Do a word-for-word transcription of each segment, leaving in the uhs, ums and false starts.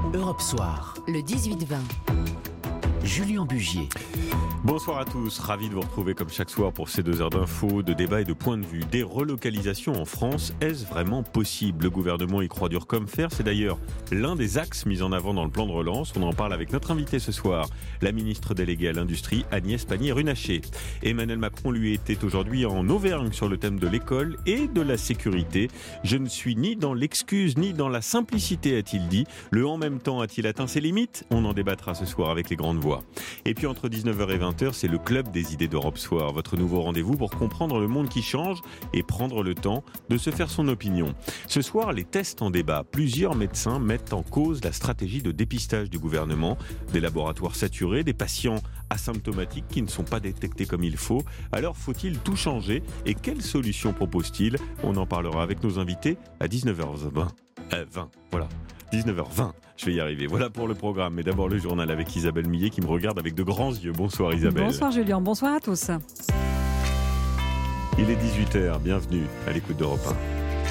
Europe Soir, le dix-huit vingt. Julien Bugier. Bonsoir à tous, ravi de vous retrouver comme chaque soir pour ces deux heures d'infos, de débats et de points de vue. Des relocalisations en France, est-ce vraiment possible ? Le gouvernement y croit dur comme fer, c'est d'ailleurs l'un des axes mis en avant dans le plan de relance. On en parle avec notre invité ce soir, la ministre déléguée à l'Industrie, Agnès Pannier-Runacher. Emmanuel Macron, lui, était aujourd'hui en Auvergne sur le thème de l'école et de la sécurité. Je ne suis ni dans l'excuse ni dans la simplicité, a-t-il dit. Le en même temps a-t-il atteint ses limites ? On en débattra ce soir avec les grandes voix. Et puis entre dix-neuf heures et vingt heures, c'est le Club des idées d'Europe Soir, votre nouveau rendez-vous pour comprendre le monde qui change et prendre le temps de se faire son opinion. Ce soir, les tests en débat. Plusieurs médecins mettent en cause la stratégie de dépistage du gouvernement. Des laboratoires saturés, des patients asymptomatiques qui ne sont pas détectés comme il faut. Alors faut-il tout changer et quelles solutions propose-t-il ? On en parlera avec nos invités à dix-neuf heures vingt. Euh, vingt, voilà. dix-neuf heures vingt, je vais y arriver. Voilà pour le programme. Mais d'abord le journal avec Isabelle Millet qui me regarde avec de grands yeux. Bonsoir Isabelle. Bonsoir Julien, bonsoir à tous. Il est dix-huit heures, bienvenue à l'écoute d'Europe un.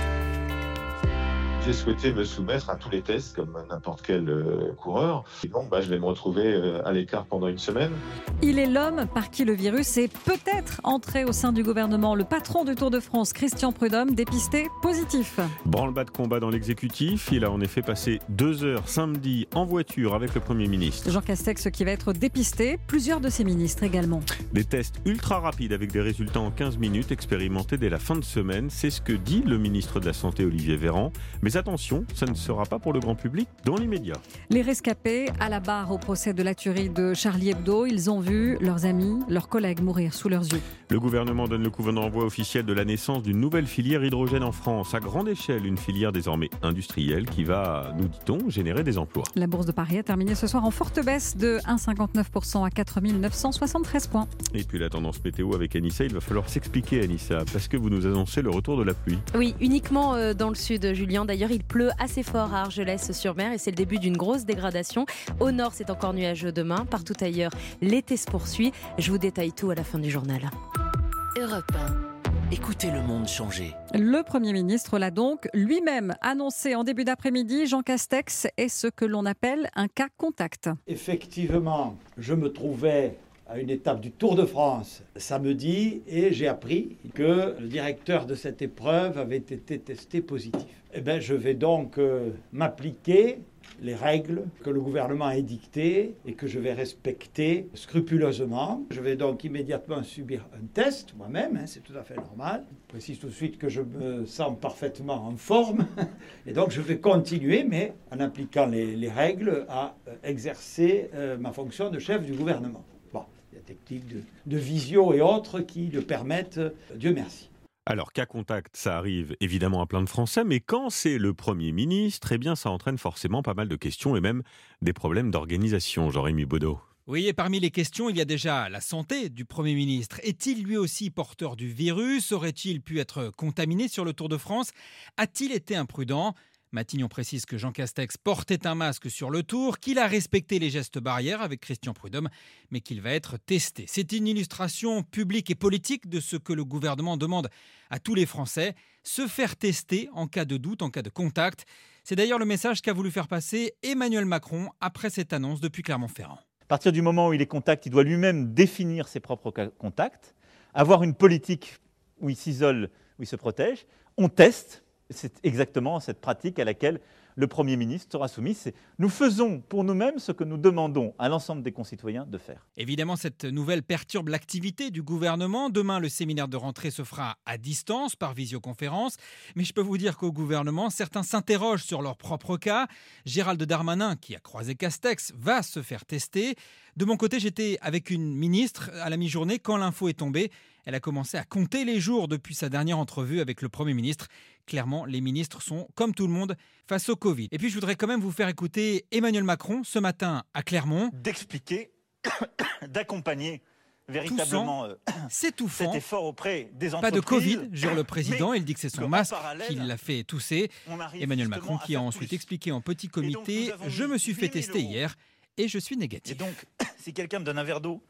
J'ai souhaité me soumettre à tous les tests comme n'importe quel euh, coureur. Et donc, bah, je vais me retrouver euh, à l'écart pendant une semaine. Il est l'homme par qui le virus est peut-être entré au sein du gouvernement. Le patron du Tour de France, Christian Prudhomme, dépisté positif. Branle-bas de combat dans l'exécutif. Il a en effet passé deux heures samedi en voiture avec le Premier ministre. Jean Castex qui va être dépisté. Plusieurs de ses ministres également. Des tests ultra rapides avec des résultats en quinze minutes expérimentés dès la fin de semaine. C'est ce que dit le ministre de la Santé, Olivier Véran. Mais attention, ça ne sera pas pour le grand public dans l'immédiat. Les rescapés à la barre au procès de la tuerie de Charlie Hebdo, ils ont vu leurs amis, leurs collègues mourir sous leurs yeux. Le gouvernement donne le coup d'envoi officiel de la naissance d'une nouvelle filière hydrogène en France. À grande échelle, une filière désormais industrielle qui va, nous dit-on, générer des emplois. La bourse de Paris a terminé ce soir en forte baisse de un virgule cinquante-neuf pour cent à quatre mille neuf cent soixante-treize points. Et puis la tendance météo avec Anissa, il va falloir s'expliquer Anissa, parce que vous nous annoncez le retour de la pluie. Oui, uniquement dans le sud, Julien. D'ailleurs, il pleut assez fort à Argelès-sur-Mer et c'est le début d'une grosse dégradation. Au nord, c'est encore nuageux demain. Partout ailleurs, l'été se poursuit. Je vous détaille tout à la fin du journal. Europe un. Écoutez le monde changer. Le Premier ministre l'a donc lui-même annoncé en début d'après-midi. Jean Castex est ce que l'on appelle un cas contact. Effectivement, je me trouvais à une étape du Tour de France samedi et j'ai appris que le directeur de cette épreuve avait été testé positif. Eh bien, je vais donc euh, m'appliquer les règles que le gouvernement a édictées et que je vais respecter scrupuleusement. Je vais donc immédiatement subir un test moi-même, hein, c'est tout à fait normal. Je précise tout de suite que je me sens parfaitement en forme et donc je vais continuer, mais en appliquant les, les règles, à euh, exercer euh, ma fonction de chef du gouvernement. Bon, il y a des techniques de, de visio et autres qui le permettent, euh, Dieu merci. Alors, cas contact, ça arrive évidemment à plein de Français, mais quand c'est le Premier ministre, eh bien ça entraîne forcément pas mal de questions et même des problèmes d'organisation, Jean-Rémy Baudot. Oui, et parmi les questions, il y a déjà la santé du Premier ministre. Est-il lui aussi porteur du virus ? Aurait-il pu être contaminé sur le Tour de France ? A-t-il été imprudent ? Matignon précise que Jean Castex portait un masque sur le Tour, qu'il a respecté les gestes barrières avec Christian Prudhomme, mais qu'il va être testé. C'est une illustration publique et politique de ce que le gouvernement demande à tous les Français, se faire tester en cas de doute, en cas de contact. C'est d'ailleurs le message qu'a voulu faire passer Emmanuel Macron après cette annonce depuis Clermont-Ferrand. À partir du moment où il est contact, il doit lui-même définir ses propres contacts, avoir une politique où il s'isole, où il se protège. On teste. C'est exactement cette pratique à laquelle le Premier ministre sera soumis. C'est, nous faisons pour nous-mêmes ce que nous demandons à l'ensemble des concitoyens de faire. Évidemment, cette nouvelle perturbe l'activité du gouvernement. Demain, le séminaire de rentrée se fera à distance, par visioconférence. Mais je peux vous dire qu'au gouvernement, certains s'interrogent sur leur propre cas. Gérald Darmanin, qui a croisé Castex, va se faire tester. De mon côté, j'étais avec une ministre à la mi-journée quand l'info est tombée. Elle a commencé à compter les jours depuis sa dernière entrevue avec le Premier ministre. Clairement, les ministres sont, comme tout le monde, face au Covid. Et puis, je voudrais quand même vous faire écouter Emmanuel Macron ce matin à Clermont. D'expliquer, d'accompagner véritablement euh, cet effort auprès des entreprises. Pas de Covid, jure le président. Il dit que c'est son masque qui l'a fait tousser. Emmanuel Macron qui a ensuite expliqué en petit comité « Je me suis fait tester hier et je suis négatif ». Et donc, si quelqu'un me donne un verre d'eau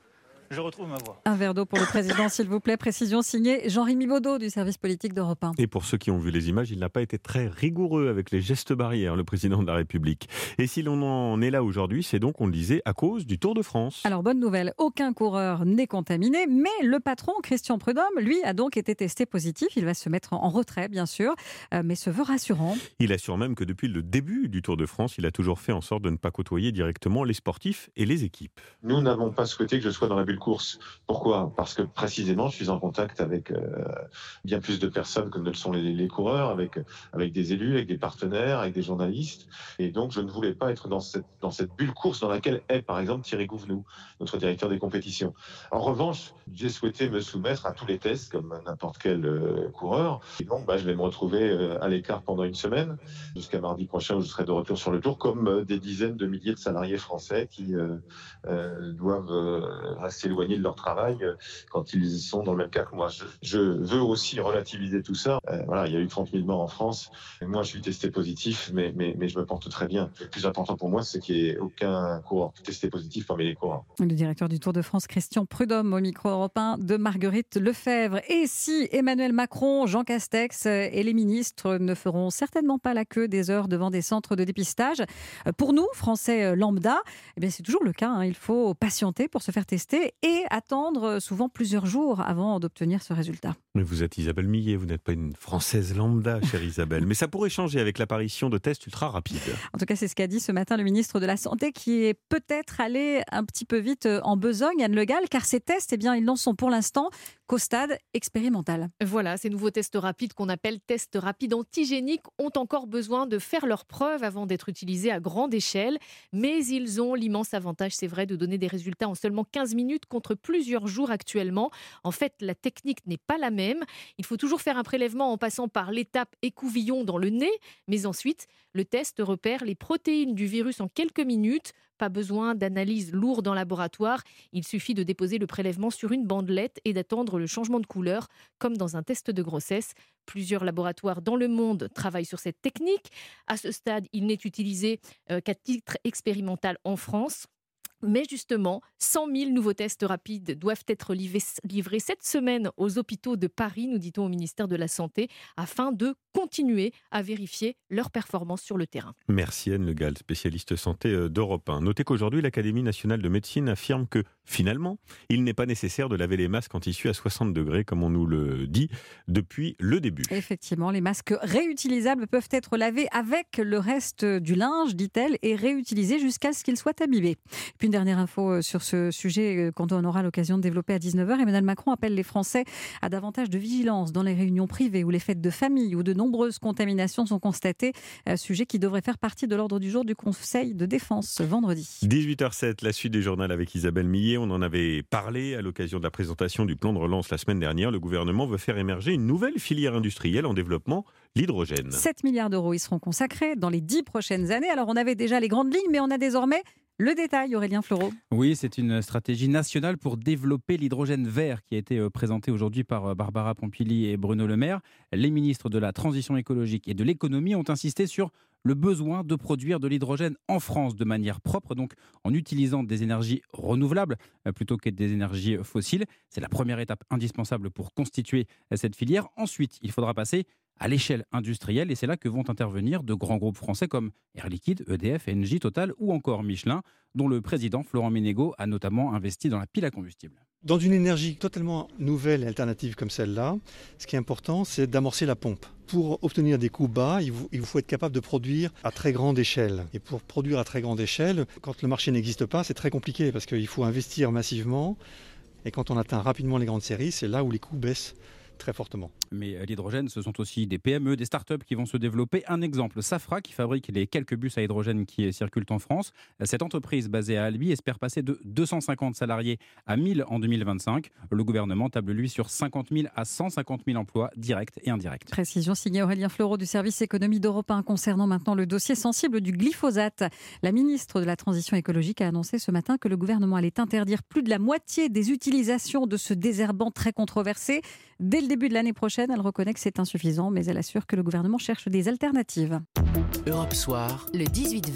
Je retrouve ma voix. Un verre d'eau pour le président, s'il vous plaît. Précision signée Jean-Rémy Baudot du service politique d'Europe un. Et pour ceux qui ont vu les images, il n'a pas été très rigoureux avec les gestes barrières, le président de la République. Et si l'on en est là aujourd'hui, c'est donc, on le disait, à cause du Tour de France. Alors, bonne nouvelle, aucun coureur n'est contaminé, mais le patron, Christian Prudhomme, lui, a donc été testé positif. Il va se mettre en retrait, bien sûr, euh, mais se veut rassurant. Il assure même que depuis le début du Tour de France, il a toujours fait en sorte de ne pas côtoyer directement les sportifs et les équipes. Nous n'avons pas souhaité que je sois dans la bulle course. Pourquoi ? Parce que précisément, je suis en contact avec euh, bien plus de personnes que ne le sont les, les coureurs, avec, avec des élus, avec des partenaires, avec des journalistes. Et donc, je ne voulais pas être dans cette, dans cette bulle course dans laquelle est, par exemple, Thierry Gouvenou, notre directeur des compétitions. En revanche, j'ai souhaité me soumettre à tous les tests, comme n'importe quel euh, coureur. Et donc, bah, je vais me retrouver euh, à l'écart pendant une semaine, jusqu'à mardi prochain où je serai de retour sur le Tour, comme euh, des dizaines de milliers de salariés français qui euh, euh, doivent euh, rester éloignés de leur travail euh, quand ils sont dans le même cas que moi. Je, je veux aussi relativiser tout ça. Euh, voilà, il y a eu trente mille morts en France. Et moi, je suis testé positif, mais, mais, mais je me porte très bien. Le plus important pour moi, c'est qu'il n'y ait aucun coureur testé positif parmi les coureurs. Le directeur du Tour de France, Christian Prudhomme, au micro Europe un de Marguerite Lefebvre. Et si Emmanuel Macron, Jean Castex et les ministres ne feront certainement pas la queue des heures devant des centres de dépistage, pour nous, Français lambda, eh bien c'est toujours le cas. Hein. Il faut patienter pour se faire tester et attendre souvent plusieurs jours avant d'obtenir ce résultat. Mais vous êtes Isabelle Millet, vous n'êtes pas une Française lambda, chère Isabelle. Mais ça pourrait changer avec l'apparition de tests ultra rapides. En tout cas, c'est ce qu'a dit ce matin le ministre de la Santé, qui est peut-être allé un petit peu vite en besogne, Anne Le Gall, car ces tests, eh bien, ils n'en sont pour l'instant qu'au stade expérimental. Voilà, ces nouveaux tests rapides qu'on appelle tests rapides antigéniques ont encore besoin de faire leurs preuves avant d'être utilisés à grande échelle. Mais ils ont l'immense avantage, c'est vrai, de donner des résultats en seulement quinze minutes contre plusieurs jours actuellement. En fait, la technique n'est pas la même. Il faut toujours faire un prélèvement en passant par l'étape écouvillon dans le nez. Mais ensuite, le test repère les protéines du virus en quelques minutes. Pas besoin d'analyse lourde en laboratoire. Il suffit de déposer le prélèvement sur une bandelette et d'attendre le changement de couleur, comme dans un test de grossesse. Plusieurs laboratoires dans le monde travaillent sur cette technique. À ce stade, il n'est utilisé euh, qu'à titre expérimental en France. Mais justement, cent mille nouveaux tests rapides doivent être livrés cette semaine aux hôpitaux de Paris, nous dit-on au ministère de la Santé, afin de continuer à vérifier leur performance sur le terrain. Merci Anne Le Gall, spécialiste santé d'Europe un. Notez qu'aujourd'hui, l'Académie nationale de médecine affirme que, finalement, il n'est pas nécessaire de laver les masques en tissu à soixante degrés, comme on nous le dit depuis le début. Effectivement, les masques réutilisables peuvent être lavés avec le reste du linge, dit-elle, et réutilisés jusqu'à ce qu'ils soient abîmés. Puis une dernière info sur ce sujet, quand on aura l'occasion de développer à dix-neuf heures, Emmanuel Macron appelle les Français à davantage de vigilance dans les réunions privées ou les fêtes de famille où de nombreuses contaminations sont constatées, sujet qui devrait faire partie de l'ordre du jour du Conseil de défense ce vendredi. dix-huit heures zéro sept, la suite du journal avec Isabelle Millet. On en avait parlé à l'occasion de la présentation du plan de relance la semaine dernière. Le gouvernement veut faire émerger une nouvelle filière industrielle en développement, l'hydrogène. sept milliards d'euros y seront consacrés dans les dix prochaines années. Alors on avait déjà les grandes lignes, mais on a désormais le détail, Aurélien Fleureau. Oui, c'est une stratégie nationale pour développer l'hydrogène vert qui a été présentée aujourd'hui par Barbara Pompili et Bruno Le Maire. Les ministres de la Transition écologique et de l'économie ont insisté sur le besoin de produire de l'hydrogène en France de manière propre, donc en utilisant des énergies renouvelables plutôt que des énergies fossiles. C'est la première étape indispensable pour constituer cette filière. Ensuite, il faudra passer à l'échelle industrielle et c'est là que vont intervenir de grands groupes français comme Air Liquide, E D F, Engie, Total ou encore Michelin, dont le président Florent Ménégo a notamment investi dans la pile à combustible. Dans une énergie totalement nouvelle et alternative comme celle-là, ce qui est important, c'est d'amorcer la pompe. Pour obtenir des coûts bas, il vous, il faut être capable de produire à très grande échelle. Et pour produire à très grande échelle, quand le marché n'existe pas, c'est très compliqué parce qu'il faut investir massivement. Et quand on atteint rapidement les grandes séries, c'est là où les coûts baissent très fortement. Mais l'hydrogène, ce sont aussi des P M E, des startups qui vont se développer. Un exemple, Safra, qui fabrique les quelques bus à hydrogène qui circulent en France. Cette entreprise basée à Albi espère passer de deux cent cinquante salariés à mille en deux mille vingt-cinq. Le gouvernement table, lui, sur cinquante mille à cent cinquante mille emplois directs et indirects. Précision signée Aurélien Fleureau du service économie d'Europe un concernant maintenant le dossier sensible du glyphosate. La ministre de la Transition écologique a annoncé ce matin que le gouvernement allait interdire plus de la moitié des utilisations de ce désherbant très controversé. Dès le début de l'année prochaine, elle reconnaît que c'est insuffisant, mais elle assure que le gouvernement cherche des alternatives. Europe Soir, le dix-huit vingt.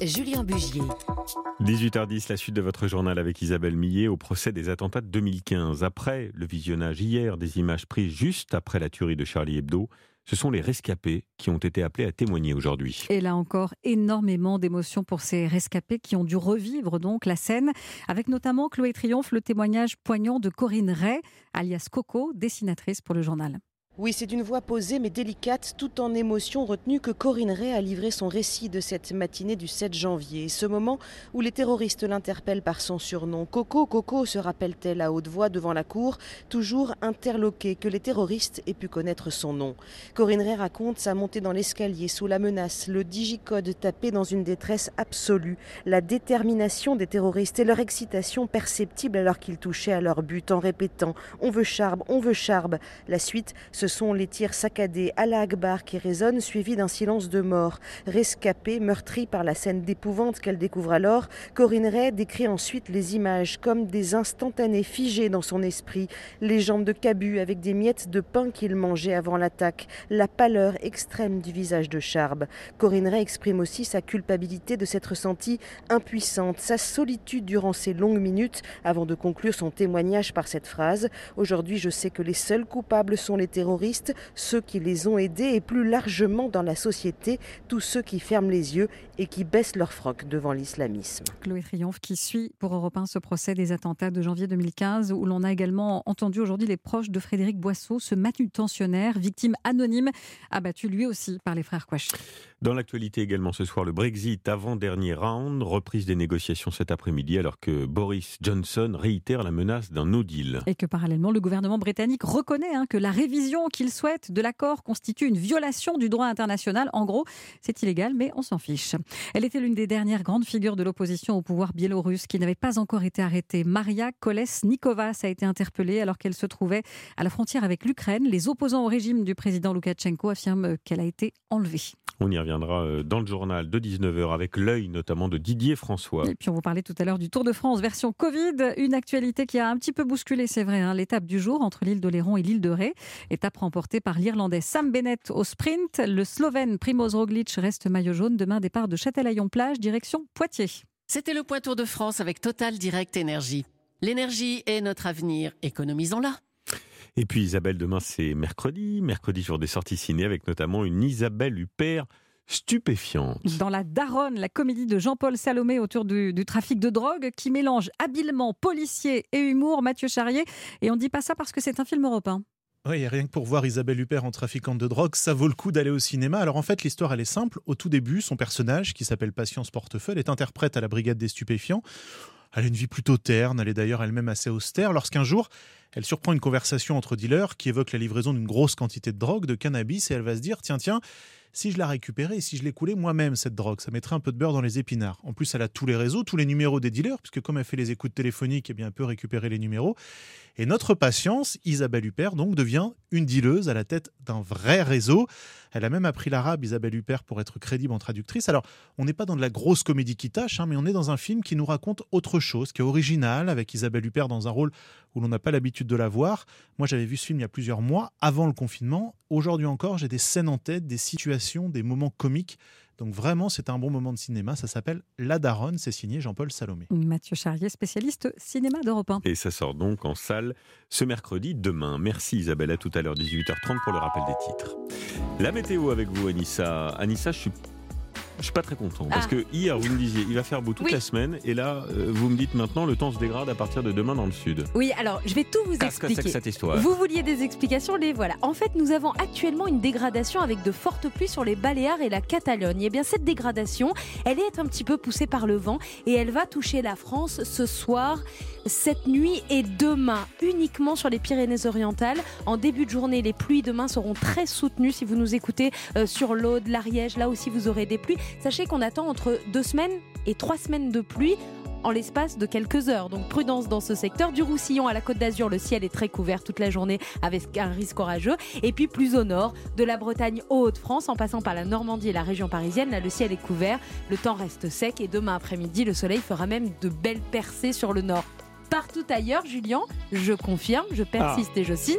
Julien Bugier. dix-huit heures dix, la suite de votre journal avec Isabelle Millet au procès des attentats de deux mille quinze. Après le visionnage hier des images prises juste après la tuerie de Charlie Hebdo, ce sont les rescapés qui ont été appelés à témoigner aujourd'hui. Et là encore, énormément d'émotions pour ces rescapés qui ont dû revivre donc la scène, avec notamment Chloé Triomphe, le témoignage poignant de Corinne Ray, alias Coco, dessinatrice pour le journal. Oui, c'est d'une voix posée mais délicate, tout en émotion retenue, que Corinne Ray a livré son récit de cette matinée du sept janvier. Ce moment où les terroristes l'interpellent par son surnom. Coco, Coco, se rappelle-t-elle à haute voix devant la cour, toujours interloquée que les terroristes aient pu connaître son nom. Corinne Ray raconte sa montée dans l'escalier sous la menace, le digicode tapé dans une détresse absolue, la détermination des terroristes et leur excitation perceptible alors qu'ils touchaient à leur but en répétant « On veut Charb, on veut Charb ». La suite, ce sont les tirs saccadés Allah Akbar qui résonnent, suivis d'un silence de mort. Rescapée, meurtrie par la scène d'épouvante qu'elle découvre alors, Corinne Ray décrit ensuite les images comme des instantanés figés dans son esprit. Les jambes de Cabu avec des miettes de pain qu'il mangeait avant l'attaque. La pâleur extrême du visage de Charb. Corinne Ray exprime aussi sa culpabilité de s'être sentie impuissante, sa solitude durant ces longues minutes, avant de conclure son témoignage par cette phrase « Aujourd'hui, je sais que les seuls coupables sont les terroristes, ceux qui les ont aidés et plus largement dans la société, tous ceux qui ferment les yeux et qui baissent leur froc devant l'islamisme. » Chloé Triomphe qui suit pour Europe un ce procès des attentats de janvier deux mille quinze où l'on a également entendu aujourd'hui les proches de Frédéric Boisseau, ce manutentionnaire, victime anonyme, abattu lui aussi par les frères Kouachi. Dans l'actualité également ce soir, le Brexit, avant-dernier round, reprise des négociations cet après-midi alors que Boris Johnson réitère la menace d'un no deal. Et que parallèlement, le gouvernement britannique reconnaît hein, que la révision qu'il souhaite de l'accord constitue une violation du droit international. En gros, c'est illégal, mais on s'en fiche. Elle était l'une des dernières grandes figures de l'opposition au pouvoir biélorusse qui n'avait pas encore été arrêtée. Maria Kolesnikova a été interpellée alors qu'elle se trouvait à la frontière avec l'Ukraine. Les opposants au régime du président Loukachenko affirment qu'elle a été enlevée. On y reviendra dans le journal de dix-neuf heures avec l'œil notamment de Didier François. Et puis on vous parlait tout à l'heure du Tour de France version Covid, une actualité qui a un petit peu bousculé, c'est vrai, hein, l'étape du jour entre l'île d'Oléron et l'île de Ré. Étape remportée par l'Irlandais Sam Bennett au sprint. Le Slovène Primož Roglič reste maillot jaune. Demain, départ de Châtelaillon-Plage, direction Poitiers. C'était le point Tour de France avec Total Direct Énergie. L'énergie est notre avenir, économisons-la. Et puis Isabelle, demain c'est mercredi, mercredi jour des sorties ciné avec notamment une Isabelle Huppert stupéfiante. Dans La Daronne, la comédie de Jean-Paul Salomé autour du, du trafic de drogue qui mélange habilement policier et humour, Mathieu Charrier. Et on ne dit pas ça parce que c'est un film européen. Oui, rien que pour voir Isabelle Huppert en trafiquante de drogue, ça vaut le coup d'aller au cinéma. Alors en fait, l'histoire elle est simple. Au tout début, son personnage, qui s'appelle Patience Portefeuille, est interprète à la brigade des stupéfiants. Elle a une vie plutôt terne, elle est d'ailleurs elle-même assez austère, lorsqu'un jour, elle surprend une conversation entre dealers qui évoque la livraison d'une grosse quantité de drogue, de cannabis, et elle va se dire, tiens, tiens, si je la récupérais et si je l'écoulais moi-même, cette drogue, ça mettrait un peu de beurre dans les épinards. En plus, elle a tous les réseaux, tous les numéros des dealers, puisque comme elle fait les écoutes téléphoniques, eh bien, elle peut récupérer les numéros. Et notre patience, Isabelle Huppert, donc, devient une dealeuse à la tête d'un vrai réseau. Elle a même appris l'arabe, Isabelle Huppert, pour être crédible en traductrice. Alors, on n'est pas dans de la grosse comédie qui tâche, hein, mais on est dans un film qui nous raconte autre chose, qui est original, avec Isabelle Huppert dans un rôle où l'on n'a pas l'habitude de la voir. Moi, j'avais vu ce film il y a plusieurs mois, avant le confinement. Aujourd'hui encore, j'ai des scènes en tête, des situations, des moments comiques. Donc vraiment, c'est un bon moment de cinéma. Ça s'appelle La Daronne, c'est signé Jean-Paul Salomé. Mathieu Charrier, spécialiste cinéma d'Europe un. Et ça sort donc en salle ce mercredi, demain. Merci Isabelle, à tout à l'heure, dix-huit heures trente pour le rappel des titres. La météo avec vous, Anissa. Anissa, je suis... Je suis pas très content parce ah. que hier vous me disiez il va faire beau toute oui. la semaine et là euh, vous me dites maintenant le temps se dégrade à partir de demain dans le sud. Oui, alors je vais tout vous Qu'est-ce expliquer. Que c'est que cette histoire ? Vous vouliez des explications, les voilà. En fait, nous avons actuellement une dégradation avec de fortes pluies sur les Baléares et la Catalogne. Et bien cette dégradation, elle est un petit peu poussée par le vent et elle va toucher la France ce soir, cette nuit et demain uniquement sur les Pyrénées-Orientales. En début de journée, les pluies demain seront très soutenues. Si vous nous écoutez euh, sur l'Aude, l'Ariège, là aussi vous aurez des pluies. Sachez qu'on attend entre deux semaines et trois semaines de pluie en l'espace de quelques heures. Donc prudence dans ce secteur. Du Roussillon à la Côte d'Azur, le ciel est très couvert toute la journée avec un risque orageux. Et puis plus au nord, de la Bretagne aux Hauts-de-France, en passant par la Normandie et la région parisienne, là le ciel est couvert, le temps reste sec et demain après-midi, le soleil fera même de belles percées sur le nord. Partout ailleurs, Julien, je confirme, je persiste ah. et je signe,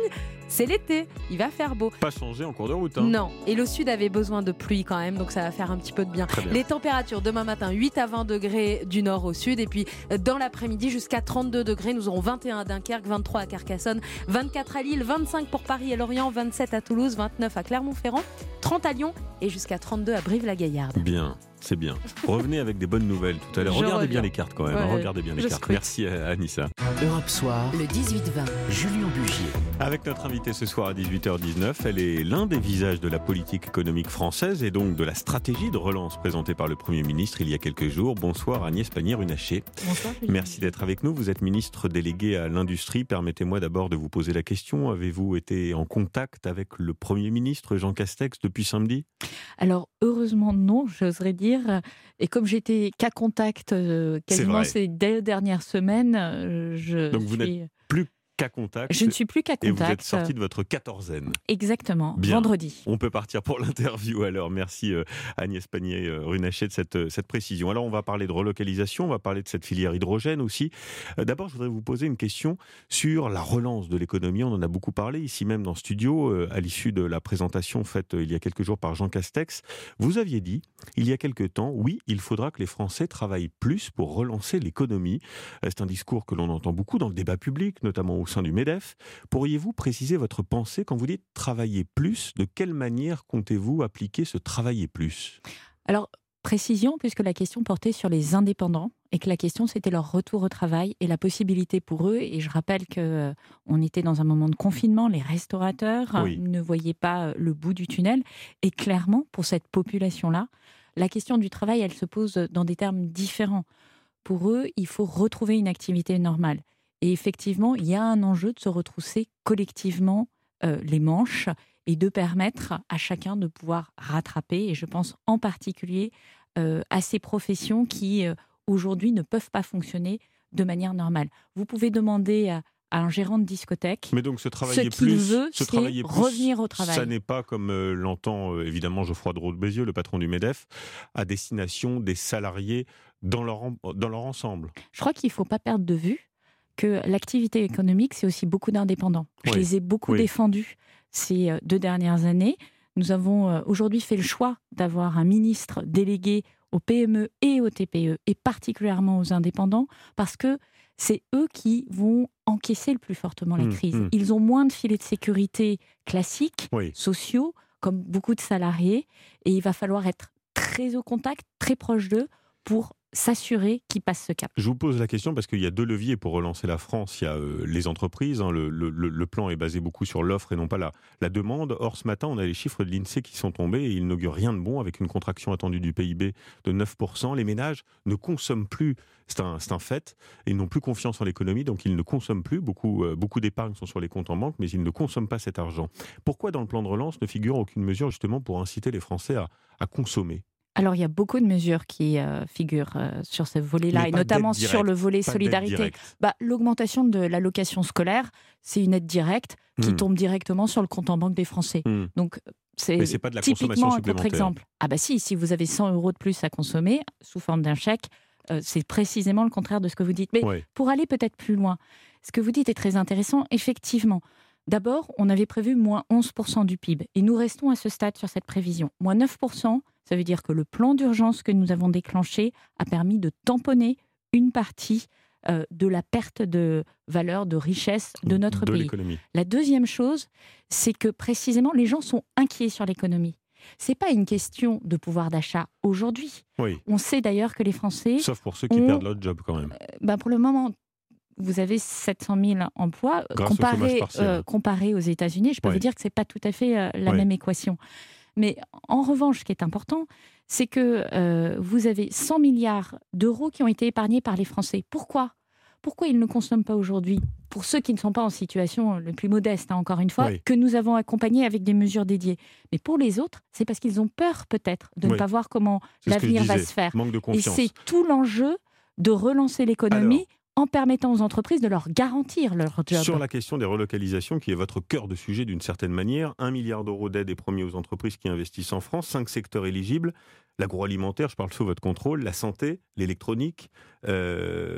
c'est l'été, il va faire beau. Pas changé en cours de route. Hein. Non, et le sud avait besoin de pluie quand même, donc ça va faire un petit peu de bien. bien. Les températures demain matin, huit à vingt degrés du nord au sud, et puis dans l'après-midi jusqu'à trente-deux degrés, nous aurons vingt et un à Dunkerque, vingt-trois à Carcassonne, vingt-quatre à Lille, vingt-cinq pour Paris et Lorient, vingt-sept à Toulouse, vingt-neuf à Clermont-Ferrand, trente à Lyon et jusqu'à trente-deux à Brive-la-Gaillarde. Bien. C'est bien. Revenez avec des bonnes nouvelles tout à l'heure. Je Regardez reviens. bien les cartes quand même. hein. Ouais, Regardez bien les je cartes. scrute. Merci à Anissa. Europe Soir, le dix-huit vingt. Julien Bugier. Avec notre invitée ce soir à dix-huit heures dix-neuf, elle est l'un des visages de la politique économique française et donc de la stratégie de relance présentée par le Premier ministre il y a quelques jours. Bonsoir Agnès Pannier-Runacher. Bonsoir. Julien. Merci d'être avec nous. Vous êtes ministre déléguée à l'industrie. Permettez-moi d'abord de vous poser la question. Avez-vous été en contact avec le Premier ministre Jean Castex depuis samedi ? Alors, heureusement, non, j'oserais dire. Et comme j'étais qu'à contact euh, quasiment ces deux dernières semaines, euh, je Donc vous suis... n'êtes plus qu'à contact. Je ne suis plus qu'à Et vous êtes contact. sorti de votre quatorzaine. Exactement, Bien. vendredi. On peut partir pour l'interview alors. Merci euh, Agnès Pannier-Runacher de cette, euh, cette précision. Alors on va parler de relocalisation, on va parler de cette filière hydrogène aussi. Euh, D'abord je voudrais vous poser une question sur la relance de l'économie. On en a beaucoup parlé ici même dans le studio euh, à l'issue de la présentation faite euh, il y a quelques jours par Jean Castex. Vous aviez dit il y a quelque temps, oui, il faudra que les Français travaillent plus pour relancer l'économie. Euh, C'est un discours que l'on entend beaucoup dans le débat public, notamment au sein du MEDEF. Pourriez-vous préciser votre pensée quand vous dites travailler plus? De quelle manière comptez-vous appliquer ce travailler plus? Alors, précision, puisque la question portait sur les indépendants et que la question c'était leur retour au travail et la possibilité pour eux, et je rappelle qu'on euh, était dans un moment de confinement, les restaurateurs Oui. ne voyaient pas euh, le bout du tunnel, et clairement pour cette population-là, la question du travail elle se pose dans des termes différents. Pour eux, il faut retrouver une activité normale. Et effectivement, il y a un enjeu de se retrousser collectivement euh, les manches et de permettre à chacun de pouvoir rattraper. Et je pense en particulier euh, à ces professions qui, euh, aujourd'hui, ne peuvent pas fonctionner de manière normale. Vous pouvez demander à, à un gérant de discothèque Mais donc ce ce travailler qu'il plus, veut, ce c'est travailler plus, revenir au travail. ça n'est pas comme euh, l'entend euh, évidemment Geoffroy de Bézieux, le patron du MEDEF, à destination des salariés dans leur, en- dans leur ensemble. Je crois qu'il ne faut pas perdre de vue que l'activité économique, c'est aussi beaucoup d'indépendants. Je Oui. les ai beaucoup Oui. défendus ces euh, deux dernières années. Nous avons euh, aujourd'hui fait le choix d'avoir un ministre délégué aux P M E et aux T P E, et particulièrement aux indépendants, parce que c'est eux qui vont encaisser le plus fortement la Mmh, crise. mmh. Ils ont moins de filets de sécurité classiques, Oui. sociaux, comme beaucoup de salariés, et il va falloir être très au contact, très proche d'eux, pour s'assurer qu'ils passent ce cap. Je vous pose la question parce qu'il y a deux leviers pour relancer la France. Il y a euh, les entreprises. hein, le, le- le plan est basé beaucoup sur l'offre et non pas la, la demande. Or, ce matin, on a les chiffres de l'INSEE qui sont tombés et ils n'augurent rien de bon avec une contraction attendue du P I B de neuf pour cent. Les ménages ne consomment plus. C'est un, c'est un fait. Ils n'ont plus confiance en l'économie, donc ils ne consomment plus. Beaucoup, euh, beaucoup d'épargne sont sur les comptes en banque, mais ils ne consomment pas cet argent. Pourquoi dans le plan de relance ne figure aucune mesure justement pour inciter les Français à, à consommer? Alors, il y a beaucoup de mesures qui euh, figurent euh, sur ce volet-là, Mais et pas notamment d'aide sur directe, le volet pas d'aide solidarité. directe. Bah, l'augmentation de l'allocation scolaire, c'est une aide directe qui Hmm. tombe directement sur le compte en banque des Français. Hmm. Donc, c'est Mais c'est pas de la consommation typiquement un supplémentaire. contre-exemple. Ah bah si, si vous avez cent euros de plus à consommer sous forme d'un chèque, euh, c'est précisément le contraire de ce que vous dites. Mais Ouais. pour aller peut-être plus loin, ce que vous dites est très intéressant. Effectivement, d'abord, on avait prévu moins onze pour cent du P I B. Et nous restons à ce stade sur cette prévision. Moins neuf pour cent, ça veut dire que le plan d'urgence que nous avons déclenché a permis de tamponner une partie euh, de la perte de valeur, de richesse de notre de pays. l'économie. La deuxième chose, c'est que précisément, les gens sont inquiets sur l'économie. Ce n'est pas une question de pouvoir d'achat aujourd'hui. Oui. On sait d'ailleurs que les Français... Sauf pour ceux qui ont- perdent leur job quand même. ben pour le moment, vous avez sept cent mille emplois. Grâce au chômage Comparé, partiel. euh, comparé aux États-Unis, je peux Ouais. vous dire que ce n'est pas tout à fait euh, la Ouais. même équation. Mais en revanche, ce qui est important, c'est que euh, vous avez cent milliards d'euros qui ont été épargnés par les Français. Pourquoi ? Pourquoi ils ne consomment pas aujourd'hui ? Pour ceux qui ne sont pas en situation le plus modeste, hein, encore une fois, Oui. que nous avons accompagnés avec des mesures dédiées. Mais pour les autres, c'est parce qu'ils ont peur peut-être de ne Oui. pas voir comment C'est ce que je l'avenir va disais, se faire. manque de Et confiance. c'est tout l'enjeu de relancer l'économie Alors, en permettant aux entreprises de leur garantir leur job. Sur la question des relocalisations, qui est votre cœur de sujet d'une certaine manière, un milliard d'euros d'aide est promis aux entreprises qui investissent en France, cinq secteurs éligibles, l'agroalimentaire, je parle sous votre contrôle, la santé, l'électronique, euh,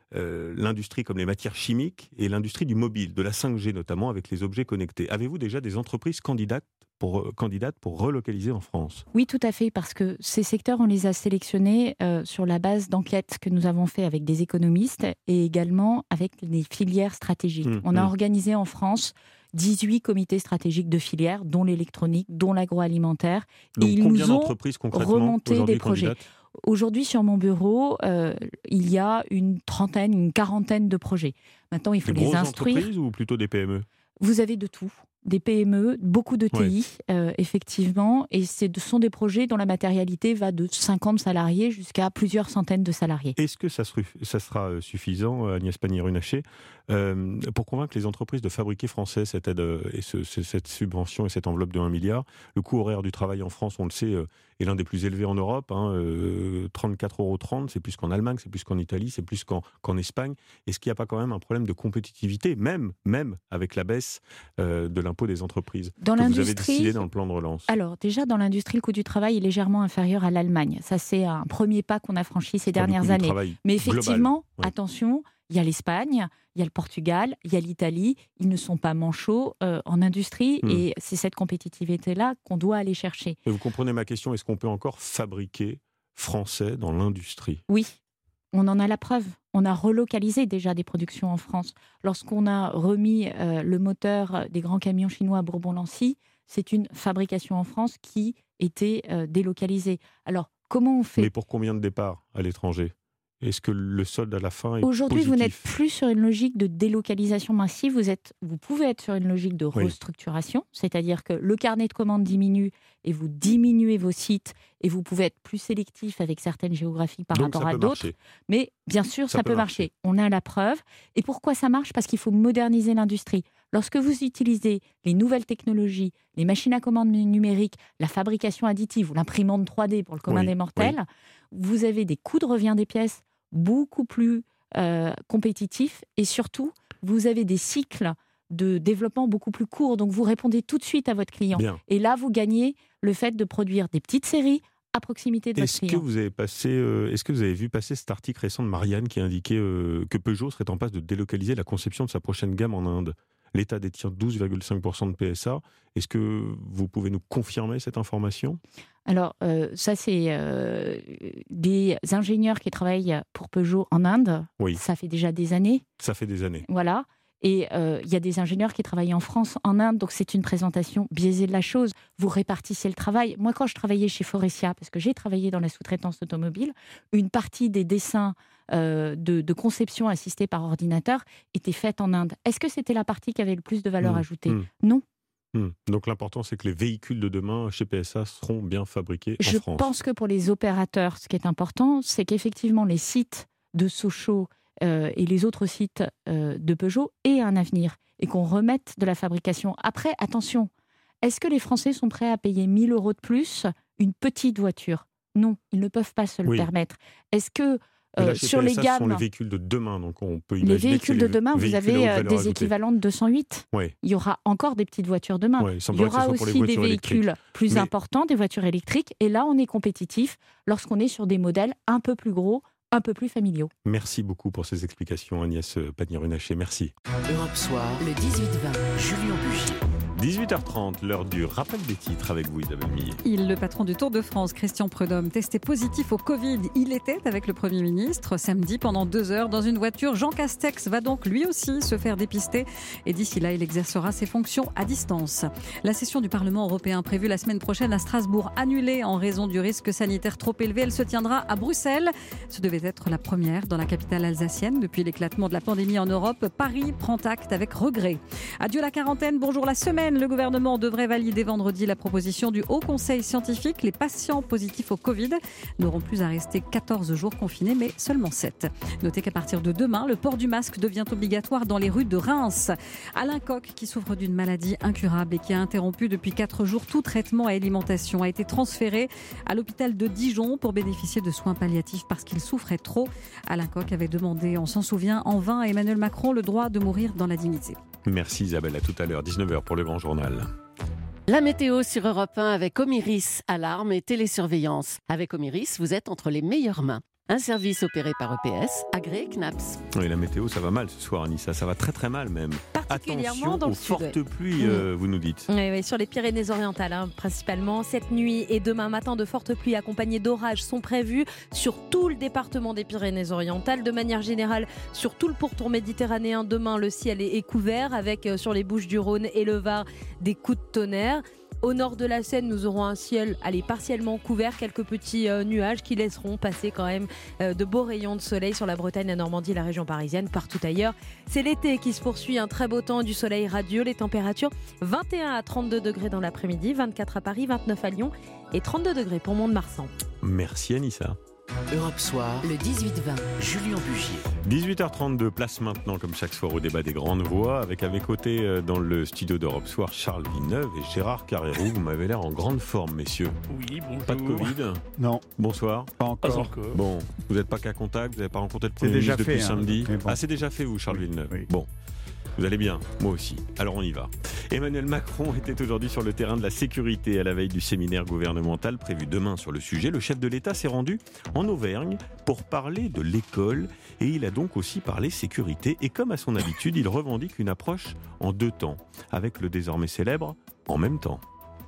euh, l'industrie comme les matières chimiques et l'industrie du mobile, de la cinq G notamment, avec les objets connectés. Avez-vous déjà des entreprises candidates pour, euh, candidates pour relocaliser en France ? Oui, tout à fait, parce que ces secteurs, on les a sélectionnés euh, sur la base d'enquêtes que nous avons fait avec des économistes et également avec des filières stratégiques. Mmh, on a mmh. organisé en France dix-huit comités stratégiques de filières, dont l'électronique, dont l'agroalimentaire. Donc, et ils combien nous ont d'entreprises concrètement remonté des projets. Candidates ? Aujourd'hui, sur mon bureau, euh, il y a une trentaine, une quarantaine de projets. Maintenant, il faut des les instruire. Des grosses entreprises ou plutôt des P M E ? Vous avez de tout. Des P M E, beaucoup de T I, ouais. euh, effectivement, et ce sont des projets dont la matérialité va de cinquante salariés jusqu'à plusieurs centaines de salariés. Est-ce que ça, ça sera suffisant, Agnès Pannier-Runacher, euh, pour convaincre les entreprises de fabriquer français cette aide et ce, cette subvention et cette enveloppe de un milliard ? Le coût horaire du travail en France, on le sait, est l'un des plus élevés en Europe, hein, euh, trente-quatre euros trente, c'est plus qu'en Allemagne, c'est plus qu'en Italie, c'est plus qu'en, qu'en Espagne. Est-ce qu'il n'y a pas quand même un problème de compétitivité, même, même avec la baisse euh, de l'impôt des entreprises dans que vous avez décidé dans le plan de relance ? Alors déjà, dans l'industrie, le coût du travail est légèrement inférieur à l'Allemagne. Ça, c'est un premier pas qu'on a franchi ces dernières années. Mais effectivement, global, ouais. attention, il y a l'Espagne, il y a le Portugal, il y a l'Italie. Ils ne sont pas manchots euh, en industrie mmh. et c'est cette compétitivité-là qu'on doit aller chercher. Et vous comprenez ma question, est-ce qu'on peut encore fabriquer français dans l'industrie ? Oui. On en a la preuve. On a relocalisé déjà des productions en France. Lorsqu'on a remis euh, le moteur des grands camions chinois à Bourbon-Lancy, c'est une fabrication en France qui était euh, délocalisée. Alors, comment on fait ? Mais pour combien de départs à l'étranger ? Est-ce que le solde à la fin est Aujourd'hui, positif ? Vous n'êtes plus sur une logique de délocalisation massive, vous, êtes, vous pouvez être sur une logique de oui. restructuration, c'est-à-dire que le carnet de commandes diminue et vous diminuez vos sites et vous pouvez être plus sélectif avec certaines géographies par Donc rapport à d'autres. Marcher. Mais bien sûr, ça, ça peut marcher. marcher. On a la preuve. Et pourquoi ça marche ? Parce qu'il faut moderniser l'industrie. Lorsque vous utilisez les nouvelles technologies, les machines à commande numériques, la fabrication additive ou l'imprimante trois D pour le commun oui. des mortels, oui. vous avez des coûts de revient des pièces beaucoup plus euh, compétitifs et surtout, vous avez des cycles de développement beaucoup plus courts. Donc, vous répondez tout de suite à votre client. Bien. Et là, vous gagnez le fait de produire des petites séries à proximité de est-ce votre client. Que vous avez passé, euh, est-ce que vous avez vu passer cet article récent de Marianne qui indiquait euh, que Peugeot serait en passe de délocaliser la conception de sa prochaine gamme en Inde ? L'État détient douze virgule cinq pour cent de P S A. Est-ce que vous pouvez nous confirmer cette information ? Alors, euh, ça, c'est euh, des ingénieurs qui travaillent pour Peugeot en Inde. Oui. Ça fait déjà des années. Ça fait des années. Voilà. Et il euh, y a des ingénieurs qui travaillent en France, en Inde, donc c'est une présentation biaisée de la chose. Vous répartissez le travail. Moi, quand je travaillais chez Faurecia, parce que j'ai travaillé dans la sous-traitance automobile, une partie des dessins euh, de, de conception assistée par ordinateur était faite en Inde. Est-ce que c'était la partie qui avait le plus de valeur mmh, ajoutée ? mmh. Non. Mmh. Donc l'important, c'est que les véhicules de demain chez P S A seront bien fabriqués en Je France. Je pense que pour les opérateurs, ce qui est important, c'est qu'effectivement, les sites de Sochaux Euh, et les autres sites euh, de Peugeot aient un avenir et qu'on remette de la fabrication. Après, attention, est-ce que les Français sont prêts à payer mille euros de plus une petite voiture ? Non, ils ne peuvent pas se le oui. permettre. Est-ce que euh, là, sur P S A, les gammes... Ce sont les véhicules de demain, donc on peut imaginer les véhicules que de demain, vous avez euh, des ajoutée. équivalents de deux cent huit. Oui. Il y aura encore des petites voitures demain. Oui, il, il y aura aussi des véhicules électriques. plus Mais... importants, des voitures électriques. Et là, on est compétitif lorsqu'on est sur des modèles un peu plus gros, un peu plus familiaux. Merci beaucoup pour ces explications, Agnès Pannier-Runacher. Merci. Europe Soir, le dix-huit vingt, Julien Bugier. dix-huit heures trente, l'heure du rappel des titres avec vous, Isabelle Millet. Il, le patron du Tour de France, Christian Prudhomme, testé positif au Covid. Il était avec le Premier ministre samedi pendant deux heures dans une voiture. Jean Castex va donc lui aussi se faire dépister et d'ici là, il exercera ses fonctions à distance. La session du Parlement européen prévue la semaine prochaine à Strasbourg, annulée en raison du risque sanitaire trop élevé. Elle se tiendra à Bruxelles. Ce devait être la première dans la capitale alsacienne depuis l'éclatement de la pandémie en Europe. Paris prend acte avec regret. Adieu la quarantaine, bonjour la semaine. Le gouvernement devrait valider vendredi la proposition du Haut Conseil scientifique. Les patients positifs au Covid n'auront plus à rester quatorze jours confinés, mais seulement sept. Notez qu'à partir de demain, le port du masque devient obligatoire dans les rues de Reims. Alain Koch, qui souffre d'une maladie incurable et qui a interrompu depuis quatre jours tout traitement et alimentation, a été transféré à l'hôpital de Dijon pour bénéficier de soins palliatifs parce qu'il souffrait trop. Alain Koch avait demandé, on s'en souvient, en vain à Emmanuel Macron le droit de mourir dans la dignité. Merci Isabelle, à tout à l'heure, dix-neuf heures pour le Grand Journal. La météo sur Europe un avec Omiris, alarme et télésurveillance. Avec Omiris, vous êtes entre les meilleures mains. Un service opéré par E P S, agréé C N A P S. Oui, la météo, ça va mal ce soir, Anissa. Ça va très très mal même. Particulièrement Attention dans le aux sud, fortes ouais. pluies, Mmh. euh, vous nous dites. Oui, oui, sur les Pyrénées-Orientales, hein, principalement. Cette nuit et demain matin, de fortes pluies accompagnées d'orages sont prévues sur tout le département des Pyrénées-Orientales. De manière générale, sur tout le pourtour méditerranéen, demain, le ciel est, est couvert avec euh, sur les Bouches-du-Rhône et le Var des coups de tonnerre. Au nord de la Seine, nous aurons un ciel allez, partiellement couvert, quelques petits euh, nuages qui laisseront passer quand même euh, de beaux rayons de soleil sur la Bretagne, la Normandie, la région parisienne, partout ailleurs. C'est l'été qui se poursuit, un très beau temps, du soleil radieux, les températures vingt et un à trente-deux degrés dans l'après-midi, vingt-quatre à Paris, vingt-neuf à Lyon et trente-deux degrés pour Mont-de-Marsan. Merci Anissa. Europe Soir, le dix-huit vingt. Julien Bugier. dix-huit heures trente-deux, place maintenant, comme chaque soir, au débat des grandes voix, avec à mes côtés, euh, dans le studio d'Europe Soir, Charles Villeneuve et Gérard Carrérou. Vous m'avez l'air en grande forme, messieurs. Oui, bonjour. Pas de Covid? Non. Bonsoir. Pas encore. Pas encore. Bon, vous n'êtes pas cas contact, vous n'avez pas rencontré le Premier déjà ministre depuis fait, hein, samedi. mais bon. Ah, c'est déjà fait, vous, Charles Villeneuve? Oui. Bon. Vous allez bien, moi aussi. Alors on y va. Emmanuel Macron était aujourd'hui sur le terrain de la sécurité à la veille du séminaire gouvernemental prévu demain sur le sujet. Le chef de l'État s'est rendu en Auvergne pour parler de l'école et il a donc aussi parlé sécurité. Et comme à son habitude, il revendique une approche en deux temps, avec le désormais célèbre « en même temps ».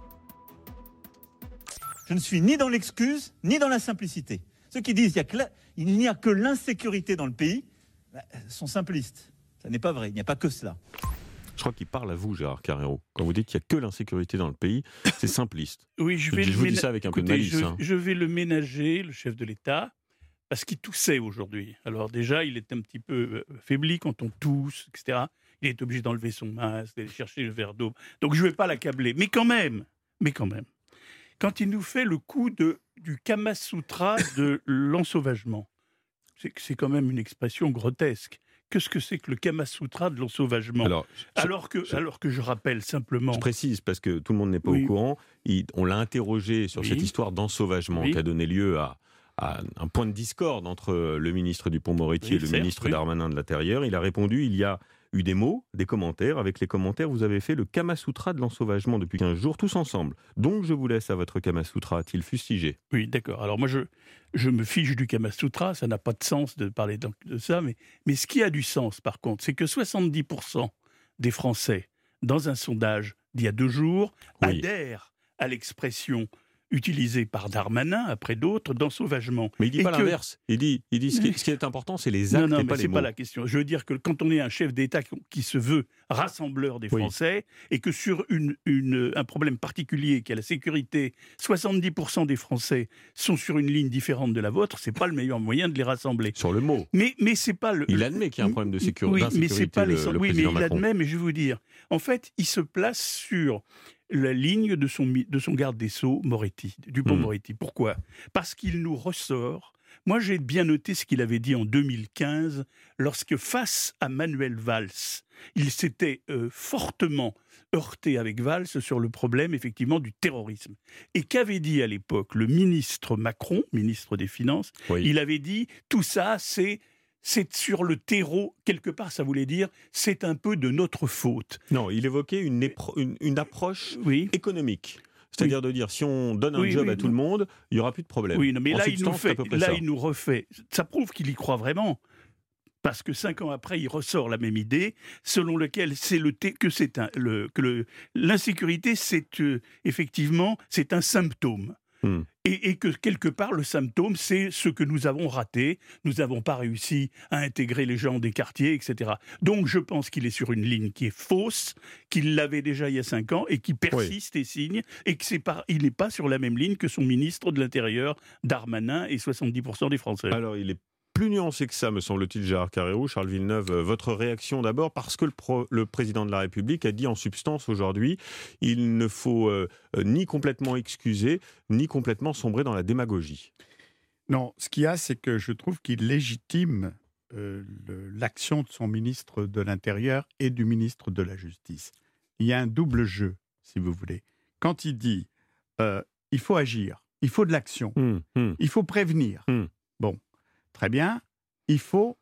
Je ne suis ni dans l'excuse, ni dans la simplicité. Ceux qui disent qu'il n'y a que l'insécurité dans le pays bah, sont simplistes. Ça n'est pas vrai, il n'y a pas que cela. Je crois qu'il parle à vous, Gérard Carrérou. Quand vous dites qu'il n'y a que l'insécurité dans le pays, c'est simpliste. Oui, je, vais je le vous dis ména- ça avec un Écoutez, peu de malice. Je, hein. je vais le ménager, le chef de l'État, parce qu'il toussait aujourd'hui. Alors déjà, il est un petit peu faibli quand on tousse, et cetera. Il est obligé d'enlever son masque, d'aller chercher le verre d'eau. Donc je ne vais pas l'accabler. Mais quand même, mais quand même, quand il nous fait le coup de, du Kama Sutra de l'ensauvagement, c'est, c'est quand même une expression grotesque. Qu'est-ce que c'est que le Kama Sutra de l'ensauvagement ? Alors, je, alors, que, je, alors que je rappelle simplement... Je précise, parce que tout le monde n'est pas oui. au courant, il, on l'a interrogé sur oui. cette histoire d'ensauvagement oui. qui a donné lieu à, à un point de discorde entre le ministre Dupond-Moretti oui, et le certes, ministre oui. Darmanin de l'Intérieur. Il a répondu, il y a eu des mots, des commentaires. Avec les commentaires, vous avez fait le Kama Sutra de l'ensauvagement depuis quinze jours, tous ensemble. Donc je vous laisse à votre Kama Sutra, a-t-il fustigé ? Oui, d'accord. Alors moi, je, je me fiche du Kama Sutra, ça n'a pas de sens de parler de, de ça, mais, mais ce qui a du sens, par contre, c'est que soixante-dix pour cent des Français, dans un sondage d'il y a deux jours, oui. adhèrent à l'expression utilisé par Darmanin, après d'autres, d'ensauvagement. Mais il ne dit et pas que... l'inverse. Il dit, il dit ce, qui, ce qui est important, c'est les actes non, non, et mais pas c'est les mots. pas la question. Je veux dire que quand on est un chef d'État qui se veut rassembleur des Français, oui. et que sur une, une, un problème particulier qui est la sécurité, soixante-dix pour cent des Français sont sur une ligne différente de la vôtre, c'est pas le meilleur moyen de les rassembler. Sur le mot. Mais, mais c'est pas le... Il admet qu'il y a un problème de sécurité. Oui, mais c'est pas les... le, le oui, mais il Macron. admet, mais je vais vous dire, en fait, il se place sur la ligne de son, de son garde des Sceaux, Moretti, Dupond-Moretti. Mmh. Pourquoi ? Parce qu'il nous ressort. Moi, j'ai bien noté ce qu'il avait dit en deux mille quinze, lorsque, face à Manuel Valls, il s'était euh, fortement heurté avec Valls sur le problème, effectivement, du terrorisme. Et qu'avait dit à l'époque le ministre Macron, ministre des Finances ? Oui. Il avait dit, tout ça, c'est... c'est sur le terreau, quelque part, ça voulait dire, c'est un peu de notre faute. Non, il évoquait une, épro- une, une approche oui. économique. C'est-à-dire oui. de dire, si on donne un oui, job oui, à tout le monde, il n'y aura plus de problème. Oui, non, mais en là, substance, il nous, fait, là ça. il nous refait. Ça prouve qu'il y croit vraiment. Parce que cinq ans après, il ressort la même idée, selon laquelle c'est le t- que c'est un, le, que le, l'insécurité, c'est euh, effectivement, c'est un symptôme. Hmm. Et, et que quelque part, le symptôme, c'est ce que nous avons raté. Nous n'avons pas réussi à intégrer les gens des quartiers, et cetera. Donc, je pense qu'il est sur une ligne qui est fausse, qu'il l'avait déjà il y a cinq ans, et qui persiste oui. et signe, et que c'est pas, il n'est pas sur la même ligne que son ministre de l'Intérieur, Darmanin, et soixante-dix pour cent des Français. Alors, il est plus nuancé que ça, me semble-t-il, Gérard Carrérou. Charles Villeneuve, votre réaction d'abord, parce que le, pro, le président de la République a dit en substance aujourd'hui, il ne faut euh, ni complètement excuser, ni complètement sombrer dans la démagogie. Non, ce qu'il y a, c'est que je trouve qu'il légitime euh, le, l'action de son ministre de l'Intérieur et du ministre de la Justice. Il y a un double jeu, si vous voulez. Quand il dit, euh, il faut agir, il faut de l'action, mmh, mmh. il faut prévenir. Mmh. Bon. Très bien, il faut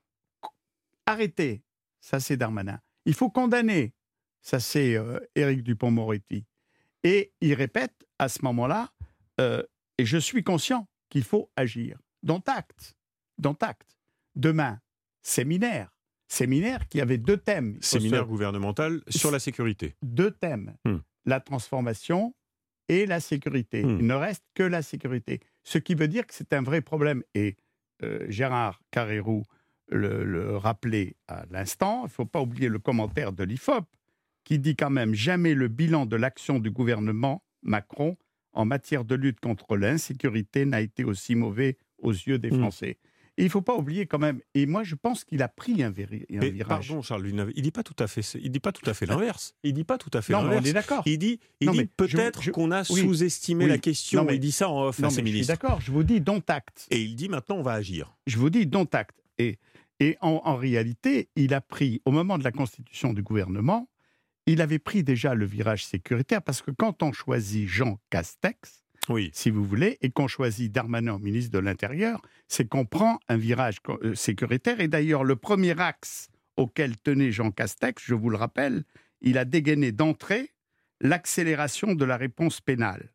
arrêter, ça c'est Darmanin. Il faut condamner, ça c'est euh, Éric Dupond-Moretti. Et il répète à ce moment-là, euh, et je suis conscient qu'il faut agir. Dont acte, dont acte. Demain, séminaire. Séminaire qui avait deux thèmes. Séminaire gouvernemental sur la sécurité. Deux thèmes. Hmm. La transformation et la sécurité. Hmm. Il ne reste que la sécurité. Ce qui veut dire que c'est un vrai problème. Et euh, Gérard Carrérou le, le rappelait à l'instant, il ne faut pas oublier le commentaire de l'I F O P, qui dit quand même « Jamais le bilan de l'action du gouvernement Macron en matière de lutte contre l'insécurité n'a été aussi mauvais aux yeux des Français. Mmh. » Et il ne faut pas oublier quand même, et moi je pense qu'il a pris un, véri, un Mais virage. Pardon Charles Villeneuve, il ne dit pas tout à fait, il dit pas tout à fait l'inverse. Il dit pas tout à fait non, l'inverse. On est d'accord. Il dit, il non, dit peut-être je, je, qu'on a oui, sous-estimé oui, la question. Non, mais, il dit ça en off non, à ses mais ministres. Je suis d'accord, je vous dis dont acte. Et il dit maintenant on va agir. Je vous dis dont acte. Et, et en, en réalité, il a pris, au moment de la constitution du gouvernement, il avait pris déjà le virage sécuritaire, parce que quand on choisit Jean Castex, oui. si vous voulez, et qu'on choisit Darmanin ministre de l'Intérieur, c'est qu'on prend un virage sécuritaire. Et d'ailleurs, le premier axe auquel tenait Jean Castex, je vous le rappelle, il a dégainé d'entrée l'accélération de la réponse pénale.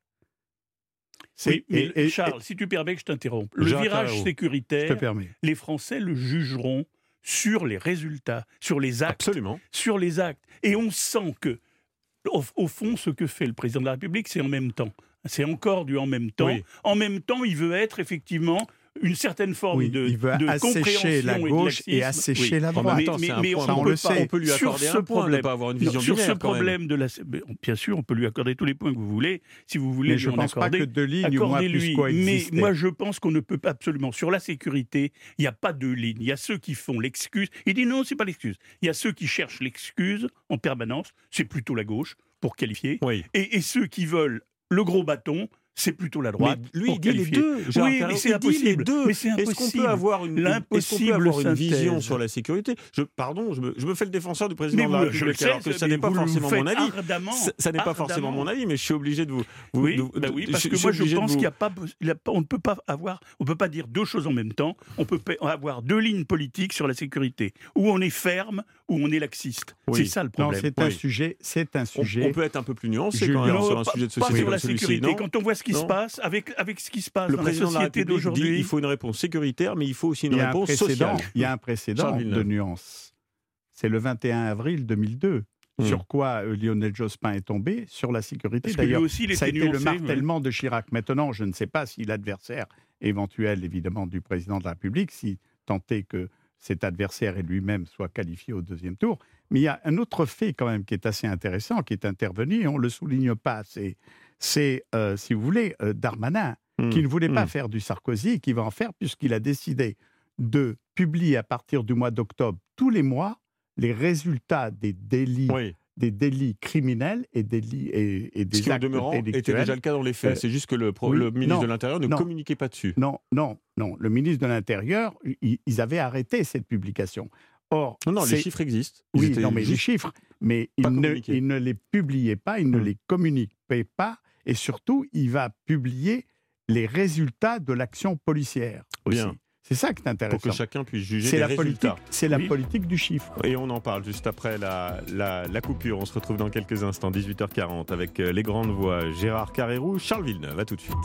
Oui, mais et, et, Charles, et, si tu permets que je t'interrompe, le Jacques virage Carreau. sécuritaire, les Français le jugeront sur les résultats, sur les actes. Absolument. Sur les actes. Et on sent que, au, au fond, ce que fait le président de la République, c'est en même temps. C'est encore du en même temps. Oui. En même temps, il veut être effectivement une certaine forme oui, de, il veut de assécher la gauche et, et assécher oui. la droite. Mais, mais, mais on, on, peut pas, on peut lui accorder sur un point, problème, ne pas avoir une vision non, sur binaire, ce problème de la, bien sûr, on peut lui accorder tous les points que vous voulez. Si vous voulez, mais je ne pense accorder, pas que deux lignes ou moins plus Mais moi, je pense qu'on ne peut pas absolument. Sur la sécurité, il n'y a pas deux lignes. Il y a ceux qui font l'excuse. Il dit non, c'est pas l'excuse. Il y a ceux qui cherchent l'excuse en permanence. C'est plutôt la gauche pour qualifier. Oui. Et, et ceux qui veulent le gros bâton. C'est plutôt la droite. Mais lui, il dit les deux. Oui, mais c'est impossible. Mais c'est impossible. Est-ce qu'on peut avoir une, est-ce qu'on peut avoir une vision sur la sécurité je, Pardon, je me, je me fais le défenseur du président mais de la vous, République, sais, alors que ça n'est pas forcément mon avis. Ardemment, ça, ça n'est pas ardemment. forcément mon avis, mais je suis obligé de vous. vous oui, de, bah oui, parce je, que je moi je pense vous... qu'il y a pas, il y a pas, on ne peut pas avoir, on peut pas dire deux choses en même temps. On peut avoir deux lignes politiques sur la sécurité, où on est ferme, où on est laxiste. Oui. C'est ça le problème. Non, c'est un sujet, c'est un sujet. On peut être un peu plus nuancé quand même sur un sujet de société sur la sécurité. Quand on voit ce qui se passe avec avec ce qui se passe. Le dans président la société d'aujourd'hui, dit il faut une réponse sécuritaire, mais il faut aussi une réponse sociale. Il y a un précédent de nuance. C'est le vingt et un avril deux mille deux. Mmh. Sur quoi euh, Lionel Jospin est tombé? Sur la sécurité. Parce D'ailleurs, aussi, ça a été nuancé, le martèlement ouais. de Chirac. Maintenant, je ne sais pas si l'adversaire éventuel, évidemment, du président de la République, si tant est que cet adversaire et lui-même soit qualifié au deuxième tour. Mais il y a un autre fait quand même qui est assez intéressant, qui est intervenu, et on ne le souligne pas. C'est, c'est euh, si vous voulez, euh, Darmanin, Mmh, qui ne voulait pas mmh. faire du Sarkozy et qui va en faire puisqu'il a décidé de publier à partir du mois d'octobre tous les mois les résultats des délits, oui. des délits criminels et, délits, et, et des Ce qui, actes en demeurant, délictuels. était déjà le cas dans les faits. Euh, C'est juste que le, pro, oui, le ministre non, de l'Intérieur ne non, communiquait pas dessus. Non, non, non. Le ministre de l'Intérieur, ils, ils avaient arrêté cette publication. Or, non, non, les chiffres existent. Ils oui, non, mais les chiffres, mais il ne, il ne les publiait pas, il mmh. ne les communiquait pas, et surtout, il va publier les résultats de l'action policière aussi. Bien. C'est ça qui est intéressant. Pour que chacun puisse juger c'est des la résultats. Politique, c'est la oui. politique du chiffre. Et on en parle juste après la, la, la coupure. On se retrouve dans quelques instants, dix-huit heures quarante, avec les grandes voix Gérard Carrérou, Charles Villeneuve. À tout de suite.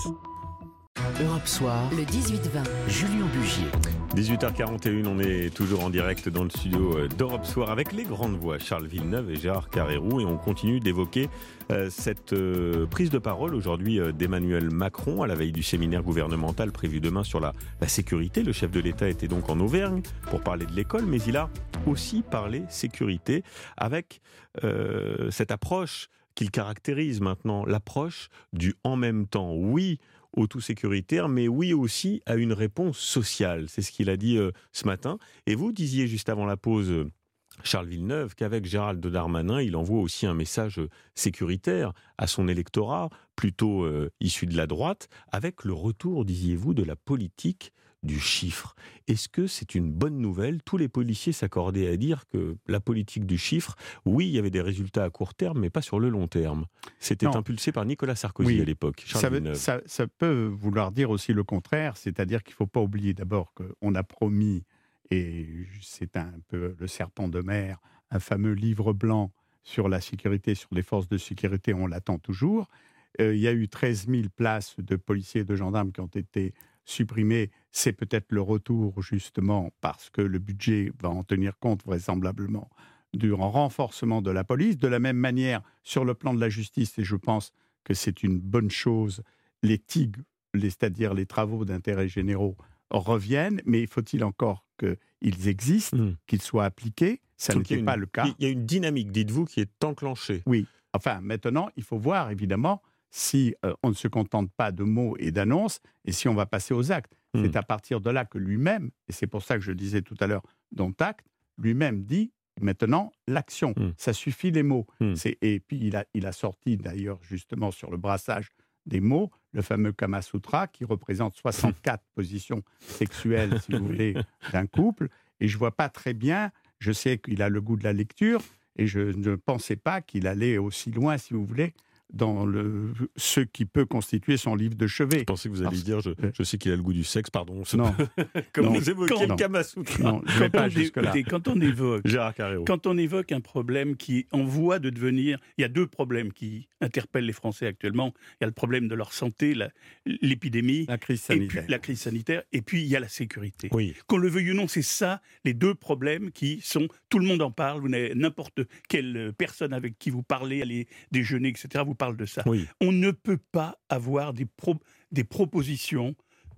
Europe Soir, le dix-huit vingt, Julien Bugier. dix-huit heures quarante et une, on est toujours en direct dans le studio d'Europe Soir avec les grandes voix Charles Villeneuve et Gérard Carrérou, et on continue d'évoquer euh, cette euh, prise de parole aujourd'hui euh, d'Emmanuel Macron à la veille du séminaire gouvernemental prévu demain sur la, la sécurité. Le chef de l'État était donc en Auvergne pour parler de l'école, mais il a aussi parlé sécurité avec euh, cette approche qu'il caractérise maintenant, l'approche du en même temps. Oui, au tout sécuritaire, mais oui aussi à une réponse sociale. C'est ce qu'il a dit euh, ce matin. Et vous disiez juste avant la pause, euh, Charles Villeneuve, qu'avec Gérald Darmanin, il envoie aussi un message euh, sécuritaire à son électorat, plutôt euh, issu de la droite, avec le retour, disiez-vous, de la politique du chiffre. Est-ce que c'est une bonne nouvelle? Tous les policiers s'accordaient à dire que la politique du chiffre, oui, il y avait des résultats à court terme, mais pas sur le long terme. C'était non. impulsé par Nicolas Sarkozy oui. à l'époque. Ça, veut, ça, ça peut vouloir dire aussi le contraire, c'est-à-dire qu'il ne faut pas oublier d'abord qu'on a promis, et c'est un peu le serpent de mer, un fameux livre blanc sur la sécurité, sur les forces de sécurité, on l'attend toujours. Euh, il y a eu treize mille places de policiers et de gendarmes qui ont été supprimer, c'est peut-être le retour, justement, parce que le budget va en tenir compte vraisemblablement, du renforcement de la police. De la même manière, sur le plan de la justice, et je pense que c'est une bonne chose, les T I G, les- c'est-à-dire les travaux d'intérêt généraux, reviennent, mais faut-il encore qu'ils existent, Mmh. qu'ils soient appliqués? Ça Donc, il y a n'était une- pas le cas. Il y a une dynamique, dites-vous, qui est enclenchée. Oui. Enfin, maintenant, il faut voir, évidemment, si euh, on ne se contente pas de mots et d'annonces, et si on va passer aux actes. Mm. C'est à partir de là que lui-même, et c'est pour ça que je disais tout à l'heure, dont acte, lui-même dit, maintenant, l'action. Mm. Ça suffit les mots. Mm. C'est- Et puis, il a, il a sorti, d'ailleurs, justement, sur le brassage des mots, le fameux Kama Sutra, qui représente soixante-quatre positions sexuelles, si vous voulez, d'un couple. Et je ne vois pas très bien, je sais qu'il a le goût de la lecture, et je ne pensais pas qu'il allait aussi loin, si vous voulez, dans le, ce qui peut constituer son livre de chevet. Je pensais que vous alliez dire, je, je sais qu'il a le goût du sexe, pardon. Non. Comme Non. vous évoquez Quand- le Kama Sutra. Non, je ne vais Quand pas on, é- jusque-là. écoutez, quand on évoque, Gérard Carreau. quand on évoque un problème qui est en voie de devenir, il y a deux problèmes qui interpellent les Français actuellement. Il y a le problème de leur santé, la- l'épidémie, La crise et puis sanitaire. la crise sanitaire, et puis il y a la sécurité. Oui. Qu'on le veuille ou non, c'est ça les deux problèmes qui sont, tout le monde en parle. Vous n'avez n'importe quelle personne avec qui vous parlez, aller déjeuner, et cetera, vous parle de ça. Oui. On ne peut pas avoir des, pro- des propositions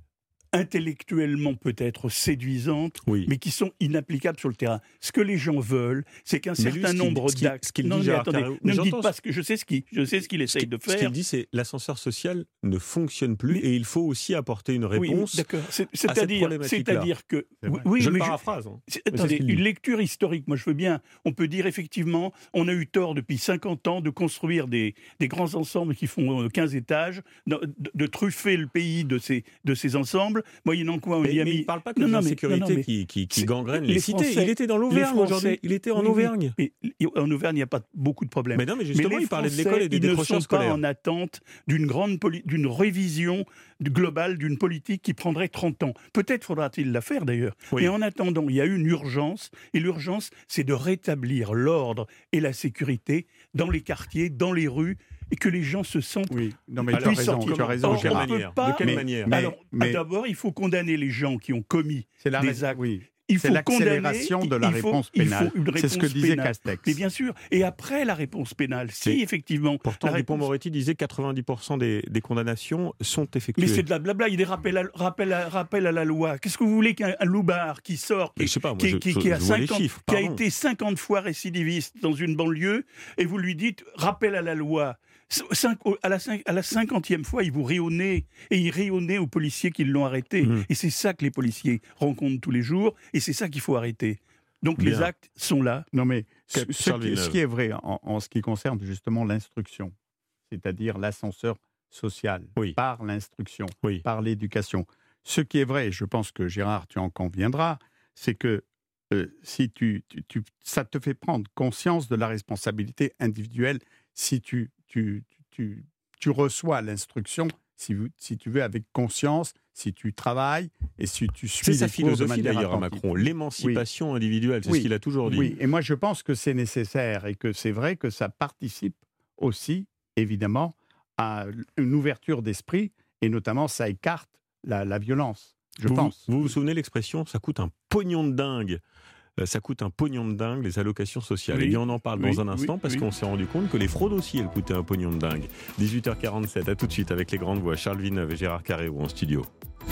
intellectuellement peut-être séduisantes, Oui. mais qui sont inapplicables sur le terrain. Ce que les gens veulent, c'est qu'un Mais lui, certain ce qu'il- nombre ce qu'il- d'actes... ce qu'il Non, dit, mais Gérard attendez, Carreau, ne me dites j'entends pas ce- ce que... Je sais ce qu'il je sais ce qu'il essaye de Ce qu'il faire. dit, c'est l'ascenseur social ne fonctionne plus et il faut aussi apporter une Oui, réponse d'accord. C'est- à cette C'est-à-dire, problématique-là. c'est-à-dire que... C'est vrai. Oui, je le mais je- paraphrase. hein. C'est- Mais c'est ce Attendez, qu'il dit. une lecture historique, moi je veux bien. On peut dire effectivement, on a eu tort depuis cinquante ans de construire des, des grands ensembles qui font euh, quinze étages, de, de- de truffer le pays de ces, de ces ensembles, moyennant quoi on Mais, y a mais mis... il ne parle pas que Non, de non, mais- l'insécurité non, non, mais qui, qui, qui c'est- gangrène les, les cités. Français- Il était dans les l'Auvergne Français- aujourd'hui. Il était en Oui, oui. Auvergne. Mais en Auvergne, il n'y a pas beaucoup de problèmes. Mais non, mais justement, les il parlait de Français, l'école et des ils ne décrocheurs sont pas scolaires. en attente d'une grande poli- d'une révision du- globale d'une politique qui prendrait trente ans. Peut-être faudra-t-il la faire d'ailleurs. Oui. Mais en attendant, il y a une urgence, et l'urgence, c'est de rétablir l'ordre et la sécurité dans les quartiers, dans les rues, et que les gens se sentent Oui, non mais tu as puissent raison, sortir. tu as raison, Or, on Gérard. peut manière pas- De quelle Mais- manière mais- Alors, mais- d'abord, il faut condamner les gens qui ont commis C'est la des raison- actes. oui. Il C'est faut l'accélération condamner, de la il faut- réponse il faut pénale. une C'est ce que réponse disait pénale. Castex. Mais bien sûr. Et après la réponse pénale, si Mais effectivement. Pourtant, la réponse- Dupond-Moretti disait que quatre-vingt-dix pour cent des, des condamnations sont effectuées. Mais c'est de la blabla, il y a des rappels à, rappels à- rappels à la loi. Qu'est-ce que vous voulez qu'un un loupard qui sort, qui, Mais je sais pas, moi, qui- je- qui- je- qui a je vois les cinquante chiffres, qui a pardon. été cinquante fois récidiviste dans une banlieue, et vous lui dites rappel à la loi. Cinq- à, la cinq- à la cinquantième fois, il vous rit au nez, et il rit au nez aux policiers qui l'ont arrêté. Mmh. Et c'est ça que les policiers rencontrent tous les jours, et c'est ça qu'il faut arrêter. Donc Bien. les actes sont là. Non, mais ce, Cap- ce Charles qui, ce Villeneuve. qui est vrai en, en ce qui concerne justement l'instruction, c'est-à-dire l'ascenseur social, Oui. par l'instruction, Oui. par l'éducation. Ce qui est vrai, je pense que Gérard, tu en conviendras, c'est que euh, si tu, tu- tu- ça te fait prendre conscience de la responsabilité individuelle si tu, tu, tu, tu reçois l'instruction, si, vous- si tu veux, avec conscience, si tu travailles et si tu suis C'est sa les cours de philosophie manière d'ailleurs à attentive. Macron, l'émancipation individuelle, c'est Oui. ce qu'il a toujours dit. Oui, et moi je pense que c'est nécessaire et que c'est vrai que ça participe aussi, évidemment, à une ouverture d'esprit et notamment ça écarte la, la violence, je vous, pense. Vous vous souvenez l'expression, ça coûte un pognon de dingue. Euh, Ça coûte un pognon de dingue, les allocations sociales. Oui. Eh bien, on en parle Oui, dans un instant oui, parce oui. qu'on s'est rendu compte que les fraudes aussi, elles coûtaient un pognon de dingue. dix-huit heures quarante-sept, à tout de suite avec les grandes voix. Charles Villeneuve et Gérard Carreau en studio.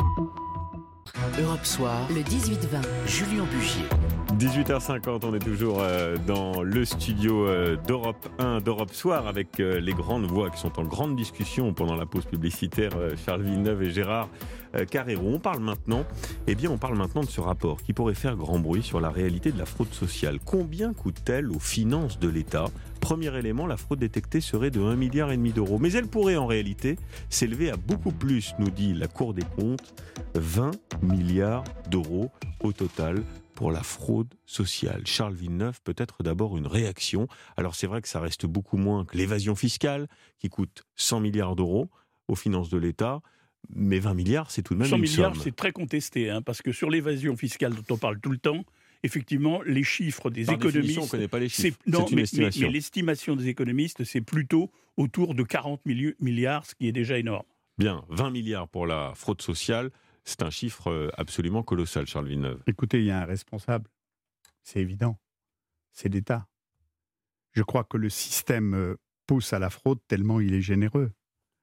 Europe Soir, Le dix-huit vingt. Julien Bugier. dix-huit heures cinquante, on est toujours euh, dans le studio euh, d'Europe un, d'Europe Soir, avec euh, les grandes voix qui sont en grande discussion pendant la pause publicitaire, euh, Charles Villeneuve et Gérard euh, Carreau. On parle maintenant, eh bien, on parle maintenant de ce rapport qui pourrait faire grand bruit sur la réalité de la fraude sociale. Combien coûte-t-elle aux finances de l'État ? Premier élément, la fraude détectée serait de un virgule cinq milliard d'euros. Mais elle pourrait en réalité s'élever à beaucoup plus, nous dit la Cour des comptes, vingt milliards d'euros au total pour la fraude sociale. Charles Villeneuve, peut-être d'abord une réaction. Alors c'est vrai que ça reste beaucoup moins que l'évasion fiscale, qui coûte cent milliards d'euros aux finances de l'État, mais vingt milliards, c'est tout de même cent une milliards, somme. c'est très contesté, hein, parce que sur l'évasion fiscale dont on parle tout le temps, effectivement, les chiffres des Par économistes... définition, on ne connaît pas les chiffres. c'est- non, C'est une mais- estimation. Mais, mais l'estimation des économistes, c'est plutôt autour de quarante milliards, ce qui est déjà énorme. Bien, vingt milliards pour la fraude sociale, C'est un chiffre absolument colossal, Charles Villeneuve. Écoutez, il y a un responsable, c'est évident, c'est l'État. Je crois que le système pousse à la fraude tellement il est généreux.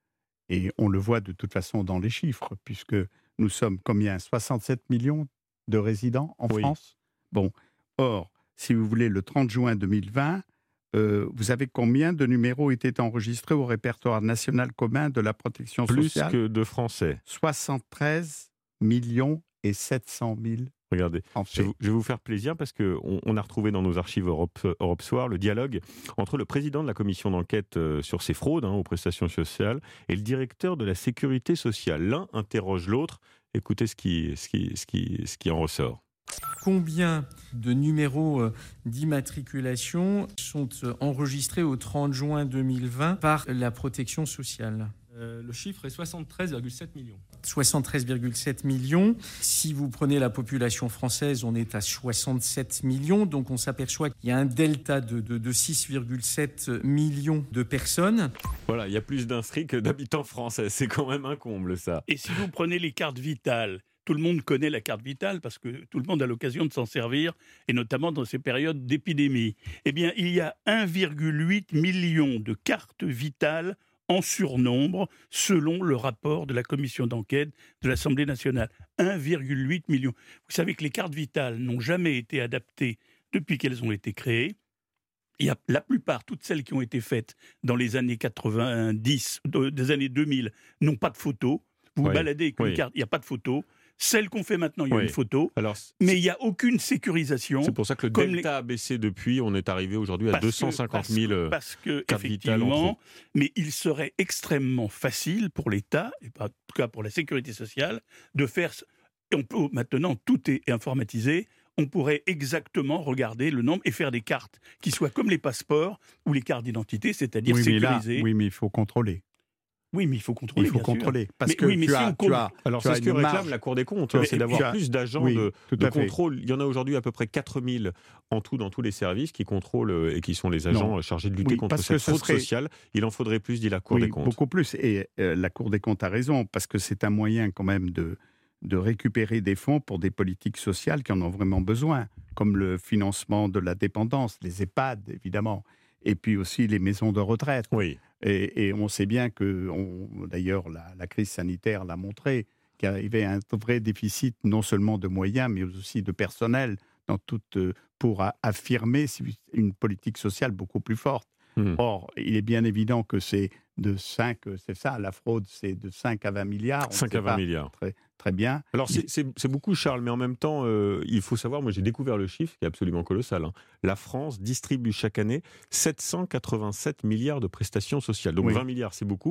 Et on le voit de toute façon dans les chiffres, puisque nous sommes combien ? soixante-sept millions de résidents en oui. France. Bon, or, si vous voulez, le trente juin deux mille vingt, euh, vous savez combien de numéros étaient enregistrés au répertoire national commun de la protection Plus sociale ? Plus que de Français. soixante-treize millions et sept cent mille. Regardez, je vais, vous, je vais vous faire plaisir parce qu'on on a retrouvé dans nos archives Europe, Europe Soir le dialogue entre le président de la commission d'enquête euh, sur ces fraudes hein, aux prestations sociales et le directeur de la sécurité sociale. L'un interroge l'autre. Écoutez ce qui, ce qui, ce qui, ce qui en ressort. Combien de numéros d'immatriculation sont enregistrés au trente juin deux mille vingt par la protection sociale ? Euh, le chiffre est soixante-treize virgule sept millions. soixante-treize virgule sept millions. Si vous prenez la population française, on est à soixante-sept millions. Donc on s'aperçoit qu'il y a un delta de, de, de six virgule sept millions de personnes. Voilà, il y a plus d'inscrits que d'habitants français. C'est quand même un comble, ça. Et si vous prenez les cartes vitales, tout le monde connaît la carte vitale parce que tout le monde a l'occasion de s'en servir, et notamment dans ces périodes d'épidémie. Eh bien, il y a un virgule huit million de cartes vitales en surnombre, selon le rapport de la commission d'enquête de l'Assemblée nationale. un virgule huit million. Vous savez que les cartes vitales n'ont jamais été adaptées depuis qu'elles ont été créées. Il y a la plupart, toutes celles qui ont été faites dans les années quatre-vingt-dix, des années deux mille, n'ont pas de photo. Vous vous oui, baladez avec oui. une carte, il n'y a pas de photo. Celle qu'on fait maintenant, il y a oui. une photo, Alors, mais il n'y a aucune sécurisation. C'est pour ça que le delta les... a baissé depuis. On est arrivé aujourd'hui à parce deux cent cinquante mille que, parce que, cartes vitales en trop. Mais il serait extrêmement facile pour l'État, et en tout cas pour la sécurité sociale, de faire... On peut, maintenant, tout est informatisé. On pourrait exactement regarder le nombre et faire des cartes qui soient comme les passeports ou les cartes d'identité, c'est-à-dire oui, sécurisées. Mais là, oui, mais il faut contrôler. Oui, mais il faut contrôler. Il faut bien contrôler. Sûr. Parce mais, que oui, mais tu, si as, on tu as. Alors, tu c'est as ce que réclame marge. la Cour des comptes, hein, c'est d'avoir as... plus d'agents oui, de, de contrôle. Il y en a aujourd'hui à peu près quatre mille en tout dans tous les services qui contrôlent et qui sont les agents non. chargés de lutter oui, contre cette fraude serait... sociale. Il en faudrait plus, dit la Cour oui, des comptes. Beaucoup plus. Et euh, la Cour des comptes a raison, parce que c'est un moyen quand même de, de récupérer des fonds pour des politiques sociales qui en ont vraiment besoin, comme le financement de la dépendance, les EHPAD, évidemment, et puis aussi les maisons de retraite. Oui. Et, et on sait bien que, on, d'ailleurs, la, la crise sanitaire l'a montré, qu'il y avait un vrai déficit non seulement de moyens, mais aussi de personnel dans toute, pour a, affirmer une politique sociale beaucoup plus forte. Mmh. Or, il est bien évident que c'est de cinq, c'est ça, la fraude, c'est de cinq à vingt milliards. cinq à vingt milliards. Très, très bien. Alors, c'est, c'est, c'est beaucoup, Charles, mais en même temps, euh, il faut savoir, moi j'ai découvert le chiffre qui est absolument colossal. Hein. La France distribue chaque année sept cent quatre-vingt-sept milliards de prestations sociales. Donc oui. vingt milliards, c'est beaucoup.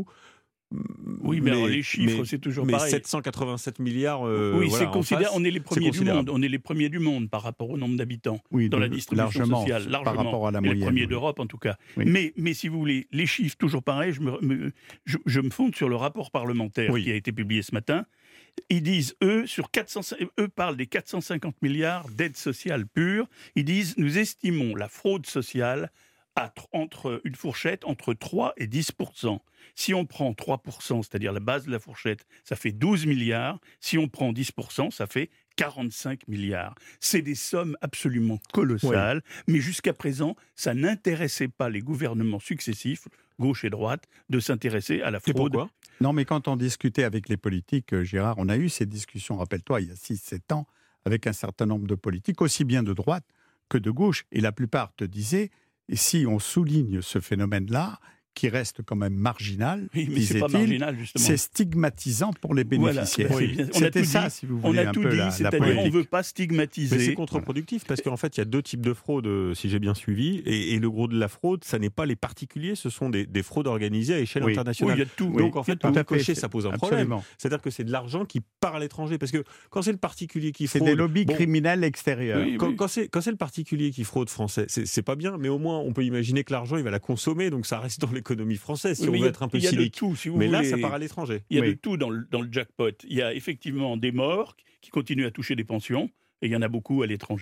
Oui, mais, mais alors les chiffres, mais, c'est toujours mais pareil. sept cent quatre-vingt-sept milliards. Euh, oui, voilà, c'est considéré. On est les premiers du monde. On est les premiers du monde par rapport au nombre d'habitants oui, dans la distribution largement, sociale, largement. Par rapport à la moyenne. Les premiers oui. d'Europe, en tout cas. Oui. Mais, mais si vous voulez, les chiffres, toujours pareil. Je me, me, je, je me fonde sur le rapport parlementaire oui. qui a été publié ce matin. Ils disent, eux, sur quatre cents, eux parlent des quatre cent cinquante milliards d'aides sociales pures. Ils disent, nous estimons la fraude sociale à, entre une fourchette entre trois et dix pour cent. Si on prend trois pour cent, c'est-à-dire la base de la fourchette, ça fait douze milliards. Si on prend dix pour cent, ça fait quarante-cinq milliards. C'est des sommes absolument colossales, oui. mais jusqu'à présent, ça n'intéressait pas les gouvernements successifs, gauche et droite, de s'intéresser à la fraude. Et pourquoi ? Non, mais quand on discutait avec les politiques, Gérard, on a eu ces discussions, rappelle-toi, il y a six sept ans, avec un certain nombre de politiques, aussi bien de droite que de gauche, et la plupart te disaient, et si on souligne ce phénomène-là, qui reste quand même marginal, oui, mais c'est pas marginal, justement. C'est stigmatisant pour les bénéficiaires. Voilà. Oui. C'était ça, dit, si vous voulez, on a un tout peu dit, la, c'est-à-dire la on ne veut pas stigmatiser. Mais c'est contre-productif, parce qu'en fait, il y a deux types de fraude, si j'ai bien suivi, et, et le gros de la fraude, ça n'est pas les particuliers, ce sont des, des fraudes organisées à échelle oui. internationale. Oui, il y a tout. Donc, oui. en fait, pour cocher, ça pose un Absolument. problème. C'est-à-dire que c'est de l'argent qui part à l'étranger, parce que quand c'est le particulier qui fraude... C'est des lobbies bon, criminels extérieurs. Oui, quand, oui. quand, c'est, quand c'est le particulier qui fraude français, c'est, c'est pas bien, mais au moins, on peut imaginer que l'argent, il va la consommer, donc ça reste dans l'économie française, si oui, on veut être un peu cynique. Tout, si vous mais voulez. là, ça part à l'étranger. Il y a oui. de tout dans le, dans le jackpot. Il y a effectivement des morts qui continuent à toucher des pensions, et il y en a beaucoup à l'étranger.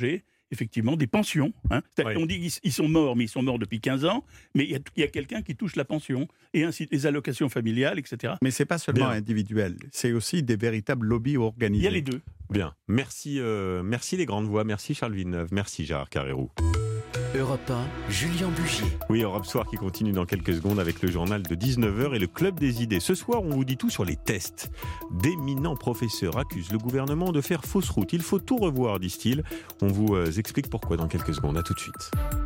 effectivement des pensions. Hein. Oui. On dit qu'ils sont morts, mais ils sont morts depuis quinze ans, mais il y a, il y a quelqu'un qui touche la pension, et ainsi les allocations familiales, et cetera. Mais ce n'est pas seulement Bien. individuel, c'est aussi des véritables lobbies organisés. Il y a les deux. Bien, merci, euh, merci les grandes voix, merci Charles Villeneuve, merci Gérard Carrérou. Europe un, Julien Bugier. Oui, Europe Soir qui continue dans quelques secondes avec le journal de dix-neuf heures et le Club des idées. Ce soir, on vous dit tout sur les tests. D'éminents professeurs accusent le gouvernement de faire fausse route. Il faut tout revoir, disent-ils. On vous explique pourquoi dans quelques secondes. À tout de suite.